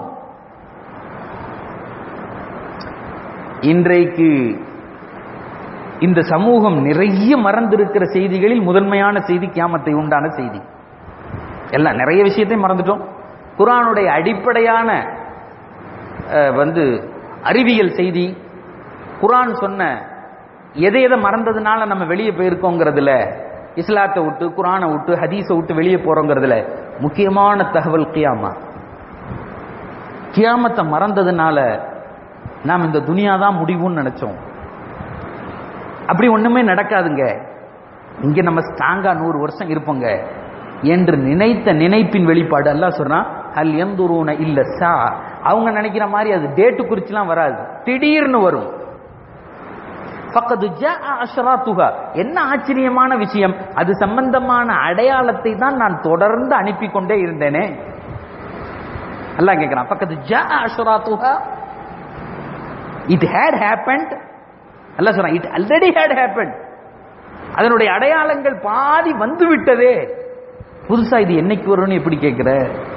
இன்றைக்கு இந்த சமூகம் நிறைய மறந்திருக்கிற செய்திகளில் முதன்மையான செய்தி கியாமத்தை உண்டான செய்தி. எல்லாம் நிறைய விஷயத்தை மறந்துட்டோம். குர்ஆனுடைய அடிப்படையான வந்து அறிவியல் செய்தி, குர்ஆன் சொன்ன எதை எதை மறந்ததுனால நம்ம வெளியே போயிருக்கோங்கிறதுல, இஸ்லாத்தை விட்டு குர்ஆனை விட்டு ஹதீஸை விட்டு வெளியே போறோங்கிறதுல முக்கியமான தகவல் கியாமா. கியாமத்தை மறந்ததுனால நாம் இந்த துனியா தான் முடிவுன்னு நினைச்சோம். அப்படி ஒண்ணுமே நடக்காதுங்க, இங்க நம்ம ஸ்ட்ராங்கா நூறு வருஷம் இருப்போங்க என்று நினைத்த நினைப்பின் வெளிப்பாடு. அல்லாஹ் சொல்றான், ஹல் யன்துரூன இல்ல ஸா. அவங்க நினைக்கிற மாதிரி அது டேட்டு குறிச்சுலாம் வராது, திடீர்னு வரும். ஃபகத் ஜாஅ அஷ்ராத்துஹா. என்ன ஆச்சரியமான விஷயம், அது சம்பந்தமான அடையாளத்தை தான் நான் தொடர்ந்து அனுப்பி கொண்டே இருந்தேனே. அல்லாஹ் கேட்கிறான், ஃபகத் ஜாஅ அஷ்ராத்துஹா, இட் ஹேட் ஹேப்பன்ட். அல்லாஹ் சொல்றான், இட் ஆல்ரெடி ஹேட் ஹேப்பன்ட். அதனுடைய அடையாளங்கள் பாதி வந்து விட்டதே, புதுசா இது என்னைக்கு வரும்னு எப்படி கேட்கிற.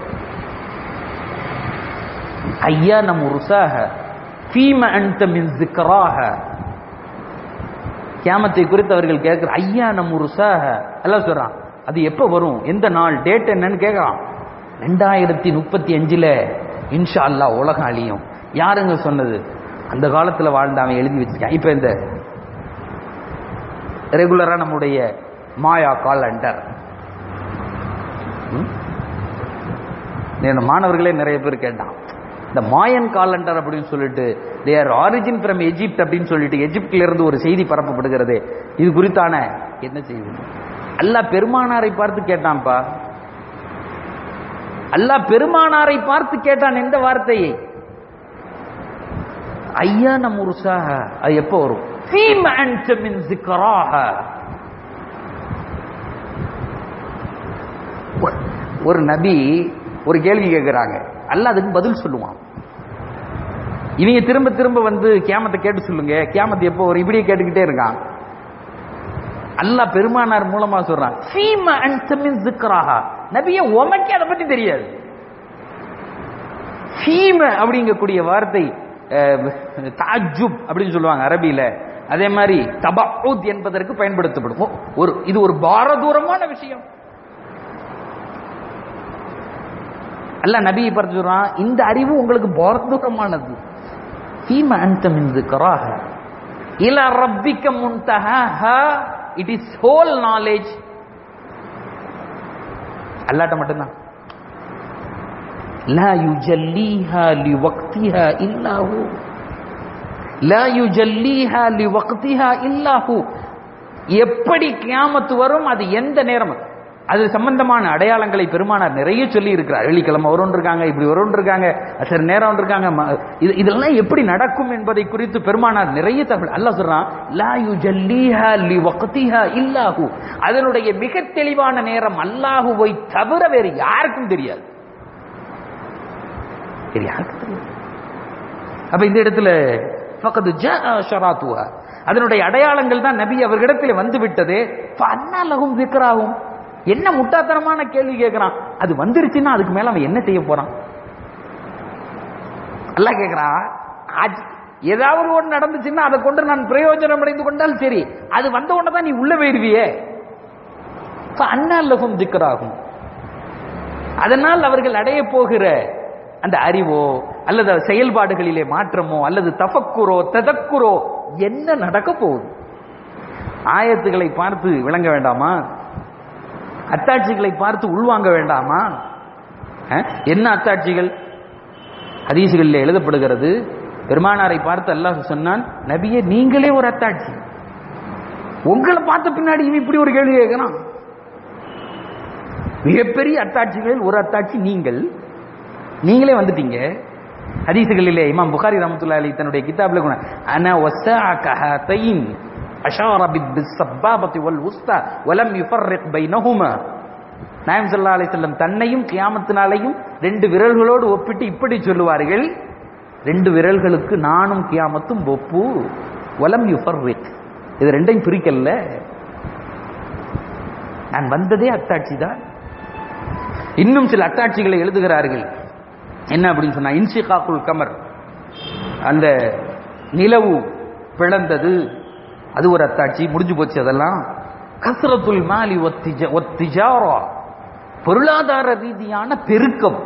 ஐயா நம் ருசாஹ ஃபீம அன்த மின் ذிக்ராஹ. கியாமத்தை குறித்து அவர்கள் கேட்கிற, ஐயா நம் ருசாஹ. அல்லாஹ் சொல்றான், அது எப்ப வரும், எந்த நாள், டேட் என்னன்னு கேட்கறான். ரெண்டாயிரத்தி முப்பத்தி அஞ்சுல இன்ஷா அல்லாஹ் உலகம் அழியும். யாருங்க சொன்னது? அந்த காலத்துல வாழ்ந்த அவன் எழுதி வச்சிருக்கான். இப்ப இந்த ரெகுலரா நம்முடைய மாயா காலண்டர், மாணவர்களே நிறைய பேர் கேட்டான், இந்த மாயன் காலண்டர் அப்படின்னு சொல்லிட்டு they are origin from Egypt அப்படின்னு சொல்லிட்டு எஜிப்ட்ல இருந்து ஒரு செய்தி பரப்பப்படுகிறது, இது குறித்தான என்ன செய்தி? அல்லாஹ் பெருமானாரை பார்த்து கேட்டான்பா. அல்லாஹ் பெருமானாரை பார்த்து கேட்டான் எந்த வார்த்தையை? ஐயான முர்சாஹ, அது எப்போ வரும்? ஃபீம அன்த மின் ஸிக்ராஹ. ஒரு நபி ஒரு கேள்வி கேட்கிறாங்க, அல்லாஹ் அதுக்கு பதில் சொல்லுவான். இவங்க திரும்ப திரும்ப வந்து கியாமத்தை கேட்டு சொல்லுங்க, கியாமத்து எப்போ வரும், இப்படியே கேட்டுக்கிட்டே இருக்கான். அல்லாஹ் பெருமானார் மூலமா சொல்றான், ஃபீம அன்த மின் ஸிக்ராஹ. நபியே உமக்கே அதை பத்தி தெரியாது. ஃபீம அப்படிங்கக்கூடிய வார்த்தை தாஜுப் அப்படின்னு சொல்லுவாங்க அரபியில. அதே மாதிரி தபஉத் என்பதற்கு பயன்படுத்தப்படும். ஒரு இது ஒரு பாரதூரமான விஷயம். அல்லாஹ் நபியை பார்த்து சொல்றான், இந்த அறிவு உங்களுக்கு பாரதூரமானது. ஃபீம அன்த மின் ஸிக்ராஹ இலா ரப்பிக முன்தஹாஹா. It is whole knowledge. அல்லாஹ்ட்ட மட்டும்தான். லா யுஜல்லிஹா லிவக்திஹா இல்லா ஹு. லா யுஜல்லிஹா லிவக்திஹா இல்லா ஹு. எப்படி கியாமத்து வரும், அது எந்த நேரம், அது சம்பந்தமான அடையாளங்களை பெருமானார் நிறைய சொல்லி இருக்கிறார். வெள்ளிக்கிழமை வரும் இருக்காங்க, இப்படி வரும் இருக்காங்க, சரி நேரம் இருக்காங்க, இதெல்லாம் எப்படி நடக்கும் என்பதை குறித்து பெருமானார் நிறைய தகவல். அல்லாஹ் சொல்றான், லா யுஜல்லிஹா லிவக்திஹா இல்லா ஹு. அதனுடைய மிக தெளிவான நேரம் அல்லாஹுவை தவிர வேறு யாருக்கும் தெரியாது. யாருக்கும் தெரியாது. அப்ப இந்த இடத்துல ஃபகத் ஜாஅ ஷராத்துஹா, அதனுடைய அடையாளங்கள் தான் நபி அவர்களிடத்தில் வந்து விட்டது. ஃபஅன்னா லஹும் ஸிக்ராஹும். என்ன முட்டாத்தனமான கேள்வி கேட்கிறான். அது வந்துருச்சுன்னா அதுக்கு மேல அவன் என்ன செய்ய போறான்? அல்லாஹ் கேட்கிறான், ஏதாவது ஒன்று நடந்துச்சுன்னா அதை கொண்டு நான் பிரயோஜனம் அடைந்து கொண்டால் சரி, அது வந்த உடனே தான் நீ உள்ள போயிருவியே. ஃபஅன்னா லஹும் ஸிக்ராஹும். அதனால் அவர்கள் அடைய போகிற அந்த அறிவோ அல்லது செயல்பாடுகளிலே மாற்றமோ அல்லது தஃபக்குரோ ததக்குரோ என்ன நடக்க போகுது? ஆயத்துக்களை பார்த்து விளங்க வேண்டாமா? அத்தாட்சிகளை பார்த்து உள்வாங்க வேண்டாமா? என்ன அத்தாட்சிகள்? ஹதீசுகளில் எழுதப்படுகிறது, பெருமானாரை பார்த்து அல்லாஹ் சொன்னான், நபியே நீங்களே ஒரு அத்தாட்சி. உங்களை பார்த்த பின்னாடி இவன் இப்படி ஒரு கேள்வி கேட்கிறான். மிகப்பெரிய அத்தாட்சிகளில் ஒரு அத்தாட்சி நீங்கள், நீங்களே வந்துட்டீங்க. ஹதீசுகளிலே இமாம் புகாரி ரஹ்மத்துல்லாஹி அலைஹி தன்னுடைய கிதாபில் கூட அனா வஸாஅக ஹாதைன் அஷார பிஸ்ஸபாபதி வல் உஸ்தா வலம் யுஃபர்ரிக் பைனஹுமா. நாயகம் ஸல்லல்லாஹு அலைஹி வஸல்லம் தன்னையும் கியாமத்தினாலையும் ரெண்டு விரல்களோடு ஒப்பிட்டு இப்படி சொல்லுவார்கள், ரெண்டு விரல்களுக்கு நானும் கியாமத்தும் ஒப்பு. வலம் யுஃபர்ரிக், இது ரெண்டையும் பிரிக்கல. நான் வந்ததே அத்தாட்சி தான். இன்னும் சில அத்தாட்சிகளை எழுதுகிறார்கள். என்ன அப்படின்னு சொன்னா, இன்ஷிகாக்குல் கமர், அந்த நிலவு பிளந்தது, அது ஒரு அத்தாட்சி, முடிஞ்சு போச்சு. அதெல்லாம் கஸ்ரத்துல் மாலி வத்திஜாரா, பொருளாதார ரீதியான பெருக்கம்.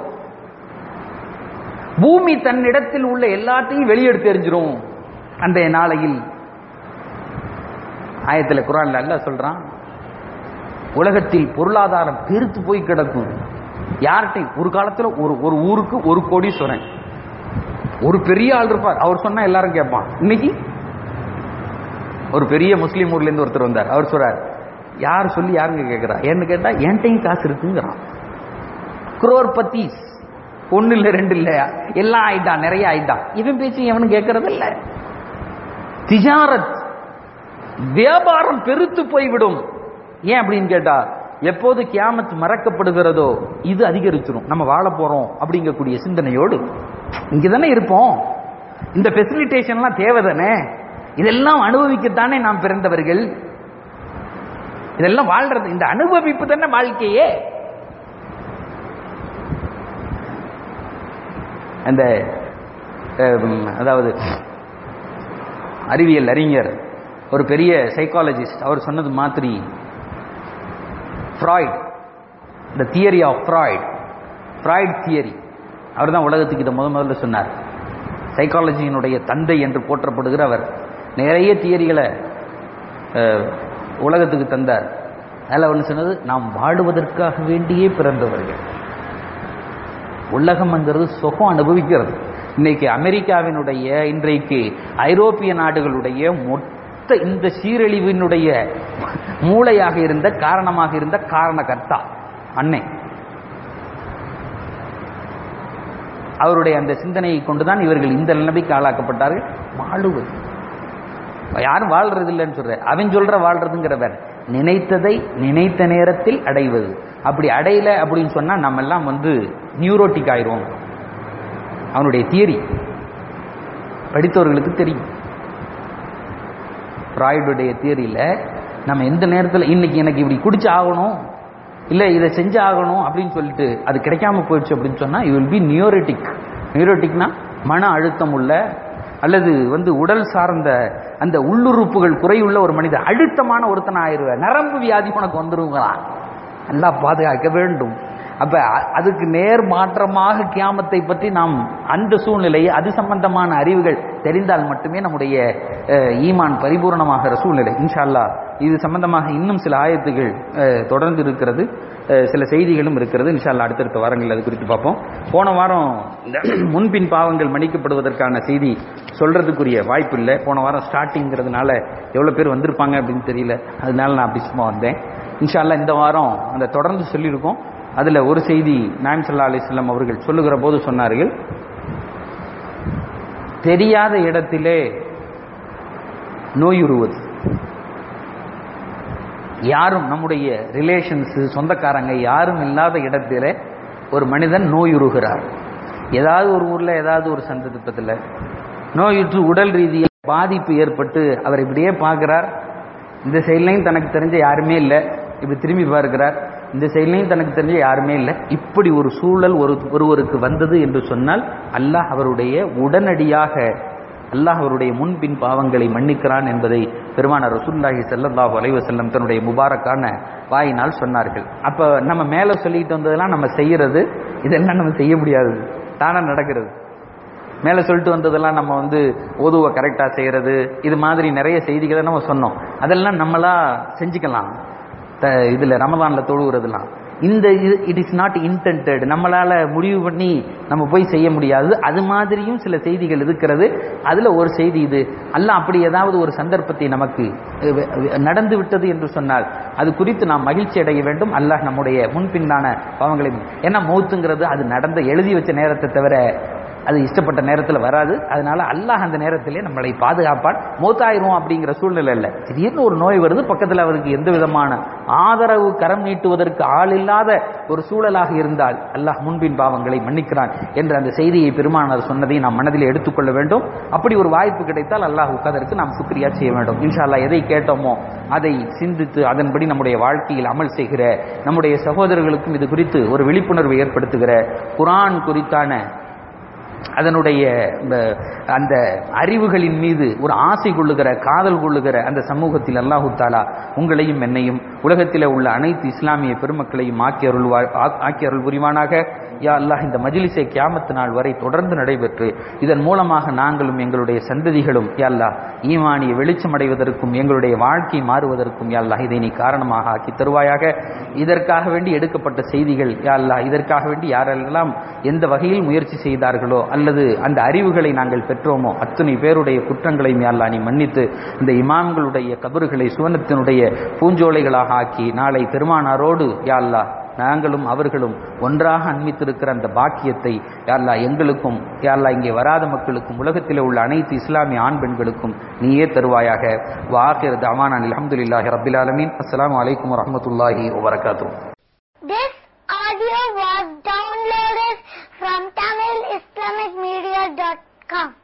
பூமி தன்னிடத்தில் உள்ள எல்லாத்தையும் வெளியெடுத்து எறிஞ்சிரும் அந்த நாளையில். ஆயத்தில் குர்ஆன்ல அல்லாஹ் சொல்றான், உலகத்தில் பொருளாதாரம் பெருத்து போய் கிடக்கும். யார்கிட்டையும் ஒரு காலத்துல ஒரு ஒரு ஊருக்கு ஒரு கோடீஸ்வரன், ஒரு பெரிய ஆள் இருப்பார், அவர் சொன்னா எல்லாரும் கேட்பான். இன்னைக்கு ஒரு பெரிய முஸ்லீம் ஊர்ல இருந்து ஒருத்தர் வந்தார், அவர் சொல்றார், யார் சொல்லி யாருங்க கேட்கிறா, ஏன்னு கேட்டா என்கிட்டையும் காசு இருக்குங்கிறான். குரோர்பதீஸ், ஒன்னு இல்ல ரெண்டு இல்லையா, எல்லாம் ஆயிட்டான், நிறைய ஆயிட்டான். இவன் பேச்சு எவனும் கேட்கறது இல்ல. திஜாரத், வியாபாரம் பெருத்து போய்விடும். ஏன் அப்படின்னு கேட்டா, எப்போது கியாமத் மறக்கப்படுகிறதோ இது அதிகரிச்சிடும். நம்ம வாழ போறோம் அப்படிங்கக்கூடிய சிந்தனையோடு இங்கதானே இருப்போம். இந்த ஃபெசிலிட்டேஷன்லாம் தேவைதானே, இதெல்லாம் அனுபவிக்கத்தானே நாம் பிறந்தவர்கள். இதெல்லாம் வாழ்றது, இந்த அனுபவிப்பு தானே வாழ்க்கையே. அந்த அதாவது அறிவியல் அறிஞர், ஒரு பெரிய சைக்காலஜிஸ்ட், அவர் சொன்னது மாதிரி, Freud, the theory of Freud, Freud theory, அவர் தான் உலகத்துக்கு இதை முத முதல்ல சொன்னார். சைக்காலஜியினுடைய தந்தை என்று போற்றப்படுகிற அவர் நிறைய தியரிகளை உலகத்துக்கு தந்தார். அதில் ஒன்று சொன்னது, நாம் வாடுவதற்காக வேண்டியே பிறந்தவர்கள். உலகம்ங்கிறது சுகம் அனுபவிக்கிறது. இன்னைக்கு அமெரிக்காவினுடைய, இன்றைக்கு ஐரோப்பிய நாடுகளுடைய மொத்த இந்த சீரழிவினுடைய மூளையாக இருந்த, காரணமாக இருந்த காரணகர்த்தா அன்னை. அவருடைய அந்த சிந்தனையை கொண்டுதான் இவர்கள் இந்த நிலைமைக்கு ஆளாக்கப்பட்டார்கள். வாழுவது யாரும் வாழ்றது இல்லைன்னு சொல்ற, அவன் சொல்ற வாழ்றதுங்கிறவர் நினைத்ததை நினைத்த நேரத்தில் அடைவது. அப்படி அடையல அப்படின்னு சொன்னா நம்ம எல்லாம் வந்து நியூரோட்டிக் ஆயிரும். அவனுடைய தியரி படித்தவர்களுக்கு தெரியும். ஃப்ராய்டுடைய தியரியில நம்ம எந்த நேரத்தில் இன்னைக்கு எனக்கு இப்படி குடிச்சு ஆகணும், இல்லை இதை செஞ்சு ஆகணும் அப்படின்னு சொல்லிட்டு அது கிடைக்காம போயிடுச்சு அப்படின்னு சொன்னா யூ வில் பி நியூரோட்டிக். நியூரோட்டிக்னா மன அழுத்தம் உள்ள அல்லது வந்து உடல் சார்ந்த அந்த உள்ளுறுப்புகள் குறையுள்ள ஒரு மனிதர் அழுத்தமான ஒருத்தனை ஆயிடுவேன். நரம்பு வியாதி உனக்கு வந்துருங்களா, நல்லா பாதுகாக்க வேண்டும். அப்ப அதுக்கு நேர் மாற்றமாக கியாமத்தை பற்றி நாம் அந்த சூழ்நிலையை அது சம்பந்தமான அறிவுகள் தெரிந்தால் மட்டுமே நம்முடைய ஈமான் பரிபூர்ணமாகிற சூழ்நிலை. இன்ஷா அல்லாஹ் இது சம்பந்தமாக இன்னும் சில ஆயத்துகள் தொடர்ந்து இருக்கிறது, சில செய்திகளும் இருக்கிறது. இன்ஷா அல்லாஹ் அடுத்தடுத்த வாரங்கள் அது குறித்து பார்ப்போம். போன வாரம் முன்பின் பாவங்கள் மன்னிக்கப்படுவதற்கான செய்தி சொல்றதுக்குரிய வாய்ப்பு இல்லை. போன வாரம் ஸ்டார்டிங்கிறதுனால எவ்வளவு பேர் வந்திருப்பாங்க அப்படின்னு தெரியல, அதனால நான் அப்படி சும்மா வந்தேன். இன்ஷா அல்லாஹ் இந்த வாரம் அந்த தொடர்ந்து சொல்லியிருக்கோம். அதுல ஒரு செய்தி நாயகம் ஸல்லல்லாஹு அலைஹி வஸல்லம் அவர்கள் சொல்லுகிற போது சொன்னார்கள், தெரியாத இடத்திலே நோயுறுவது. யாரும் நம்முடைய ரிலேஷன்ஸ் சொந்தக்காரங்க யாரும் இல்லாத இடத்திலே ஒரு மனிதன் நோயுறுகிறார். ஏதாவது ஒரு ஊர்ல ஏதாவது ஒரு சந்தர்ப்பத்தில் நோயுற்று உடல் ரீதியாக பாதிப்பு ஏற்பட்டு அவர் இப்படியே பார்க்கிறார். இந்த சைட்லையும் தனக்கு தெரிஞ்ச யாருமே இல்லை, இப்படி திரும்பி பார்க்கிறார். இந்த சைட்லையும் தனக்கு தெரிஞ்ச யாருமே இல்லை. இப்படி ஒரு சூழல் ஒரு ஒருவருக்கு வந்தது என்று சொன்னால் அல்லாஹ் அவருடைய உடனடியாக அல்லாஹ் அவருடைய முன்பின் பாவங்களை மன்னிக்கிறான் என்பதை பெருமானார் ரசூலுல்லாஹி ஸல்லல்லாஹு அலைஹி வஸல்லம் தன்னுடைய முபாரக்கான வாயினால் சொன்னார்கள். அப்ப நம்ம மேல சொல்லிட்டு வந்ததெல்லாம் நம்ம செய்யறது, இதெல்லாம் நம்ம செய்ய முடியாது, தானா நடக்கிறது. மேல சொல்லிட்டு வந்ததெல்லாம் நம்ம வந்து ஓதுவ கரெக்டா செய்யறது, இது மாதிரி நிறைய செய்திகளை நம்ம சொன்னோம். அதெல்லாம் நம்மளா செஞ்சுக்கலாம். இதுல ரமதான்ல தொழுகிறதுலாம் இந்த இட் இஸ் நாட் இன்டென்டட், நம்மளால முடிவு பண்ணி நம்ம போய் செய்ய முடியாது. அது மாதிரியும் சில செய்திகள் இருக்கிறது. அதுல ஒரு செய்தி இது, அல்லாஹ் அப்படி ஏதாவது ஒரு சந்தர்ப்பத்தை நமக்கு நடந்து விட்டது என்று சொன்னால் அது குறித்து நாம் மகிழ்ச்சி அடைய வேண்டும். அல்லாஹ் நம்முடைய முன்பின்னான பாவங்களை, ஏன்னா மௌத்துங்கிறது அது நடந்த எழுதி வச்ச நேரத்தை தவிர அது இஷ்டப்பட்ட நேரத்தில் வராது. அதனால அல்லாஹ் அந்த நேரத்திலே நம்மளை பாதுகாப்பான். மௌத்தாயிரும் அப்படிங்கிற சூழ்நிலை இல்லை. திடீர்னு ஒரு நோய் வருது, பக்கத்தில் அவருக்கு எந்த விதமான ஆதரவு கரம் நீட்டுவதற்கு ஆள் இல்லாத ஒரு சூழலாக இருந்தால் அல்லாஹ் முன்பின் பாவங்களை மன்னிக்கிறான் என்ற அந்த செய்தியை பெருமானார் சொன்னதை நாம் மனதில் எடுத்துக்கொள்ள வேண்டும். அப்படி ஒரு வாய்ப்பு கிடைத்தால் அல்லாஹ் அதற்கு நாம் சுக்ரியா செய்ய வேண்டும். இன்ஷா அல்லாஹ் எதை கேட்டோமோ அதை சிந்தித்து அதன்படி நம்முடைய வாழ்க்கையில் அமல் செய்கிற நம்முடைய சகோதரர்களுக்கும் இது குறித்து ஒரு விழிப்புணர்வை ஏற்படுத்துகிற குர்ஆன் குறித்தான அதனுடைய அந்த அறிவுகளின் மீது ஒரு ஆசை கொள்ளுகிற காதல் கொள்ளுகிற அந்த சமூகத்தில் அல்லாஹு தாலா உங்களையும் என்னையும் உலகத்தில் உள்ள அனைத்து இஸ்லாமிய பெருமக்களையும் ஆக்கி அருள்வா ஆக்கி அருள் புரிவானாக. யா அல்லாஹ், இந்த மஜ்லிஸை கியாமத்து நாள் வரை தொடர்ந்து நடைபெற்று இதன் மூலமாக நாங்களும் எங்களுடைய சந்ததிகளும் யா அல்லாஹ் ஈமானிய வெளிச்சம் அடைவதற்கும் எங்களுடைய வாழ்க்கை மாறுவதற்கும் யா அல்லாஹ் இதை நீ காரணமாக ஆக்கி தருவாயாக. இதற்காக வேண்டி எடுக்கப்பட்ட செய்திகள் யா அல்லாஹ், இதற்காக வேண்டி யாரெல்லாம் எந்த வகையில் முயற்சி செய்தார்களோ அல்லது அந்த அறிவுகளை நாங்கள் பெற்றோமோ அத்தனை பேருடைய குற்றங்களையும் யா அல்லாஹ் நீ மன்னித்து இந்த இமாம்களுடைய கபறுகளை சுவனத்தினுடைய பூஞ்சோலைகளாக ஆக்கி நாளை பெருமானாரோடு யா அல்லாஹ் நாங்களும் அவர்களும் ஒன்றாக அன்பித்திருக்கிற அந்த பாக்கியத்தை யா அல்லாஹ் எங்களுக்கும் யா அல்லாஹ் இங்கே வராத மக்களுக்கும் உலகத்தில் உள்ள அனைத்து இஸ்லாமிய ஆண் பெண்களுக்கும் நீயே தருவாயாக. வாஹிர் தஅவானா அல்ஹம்துலில்லாஹி ரப்பில் ஆலமீன். அஸ்ஸலாமு அலைக்கும் வரஹ்மத்துல்லாஹி வபரகாத்துஹு. This audio was downloaded from tamil islamic media dot com.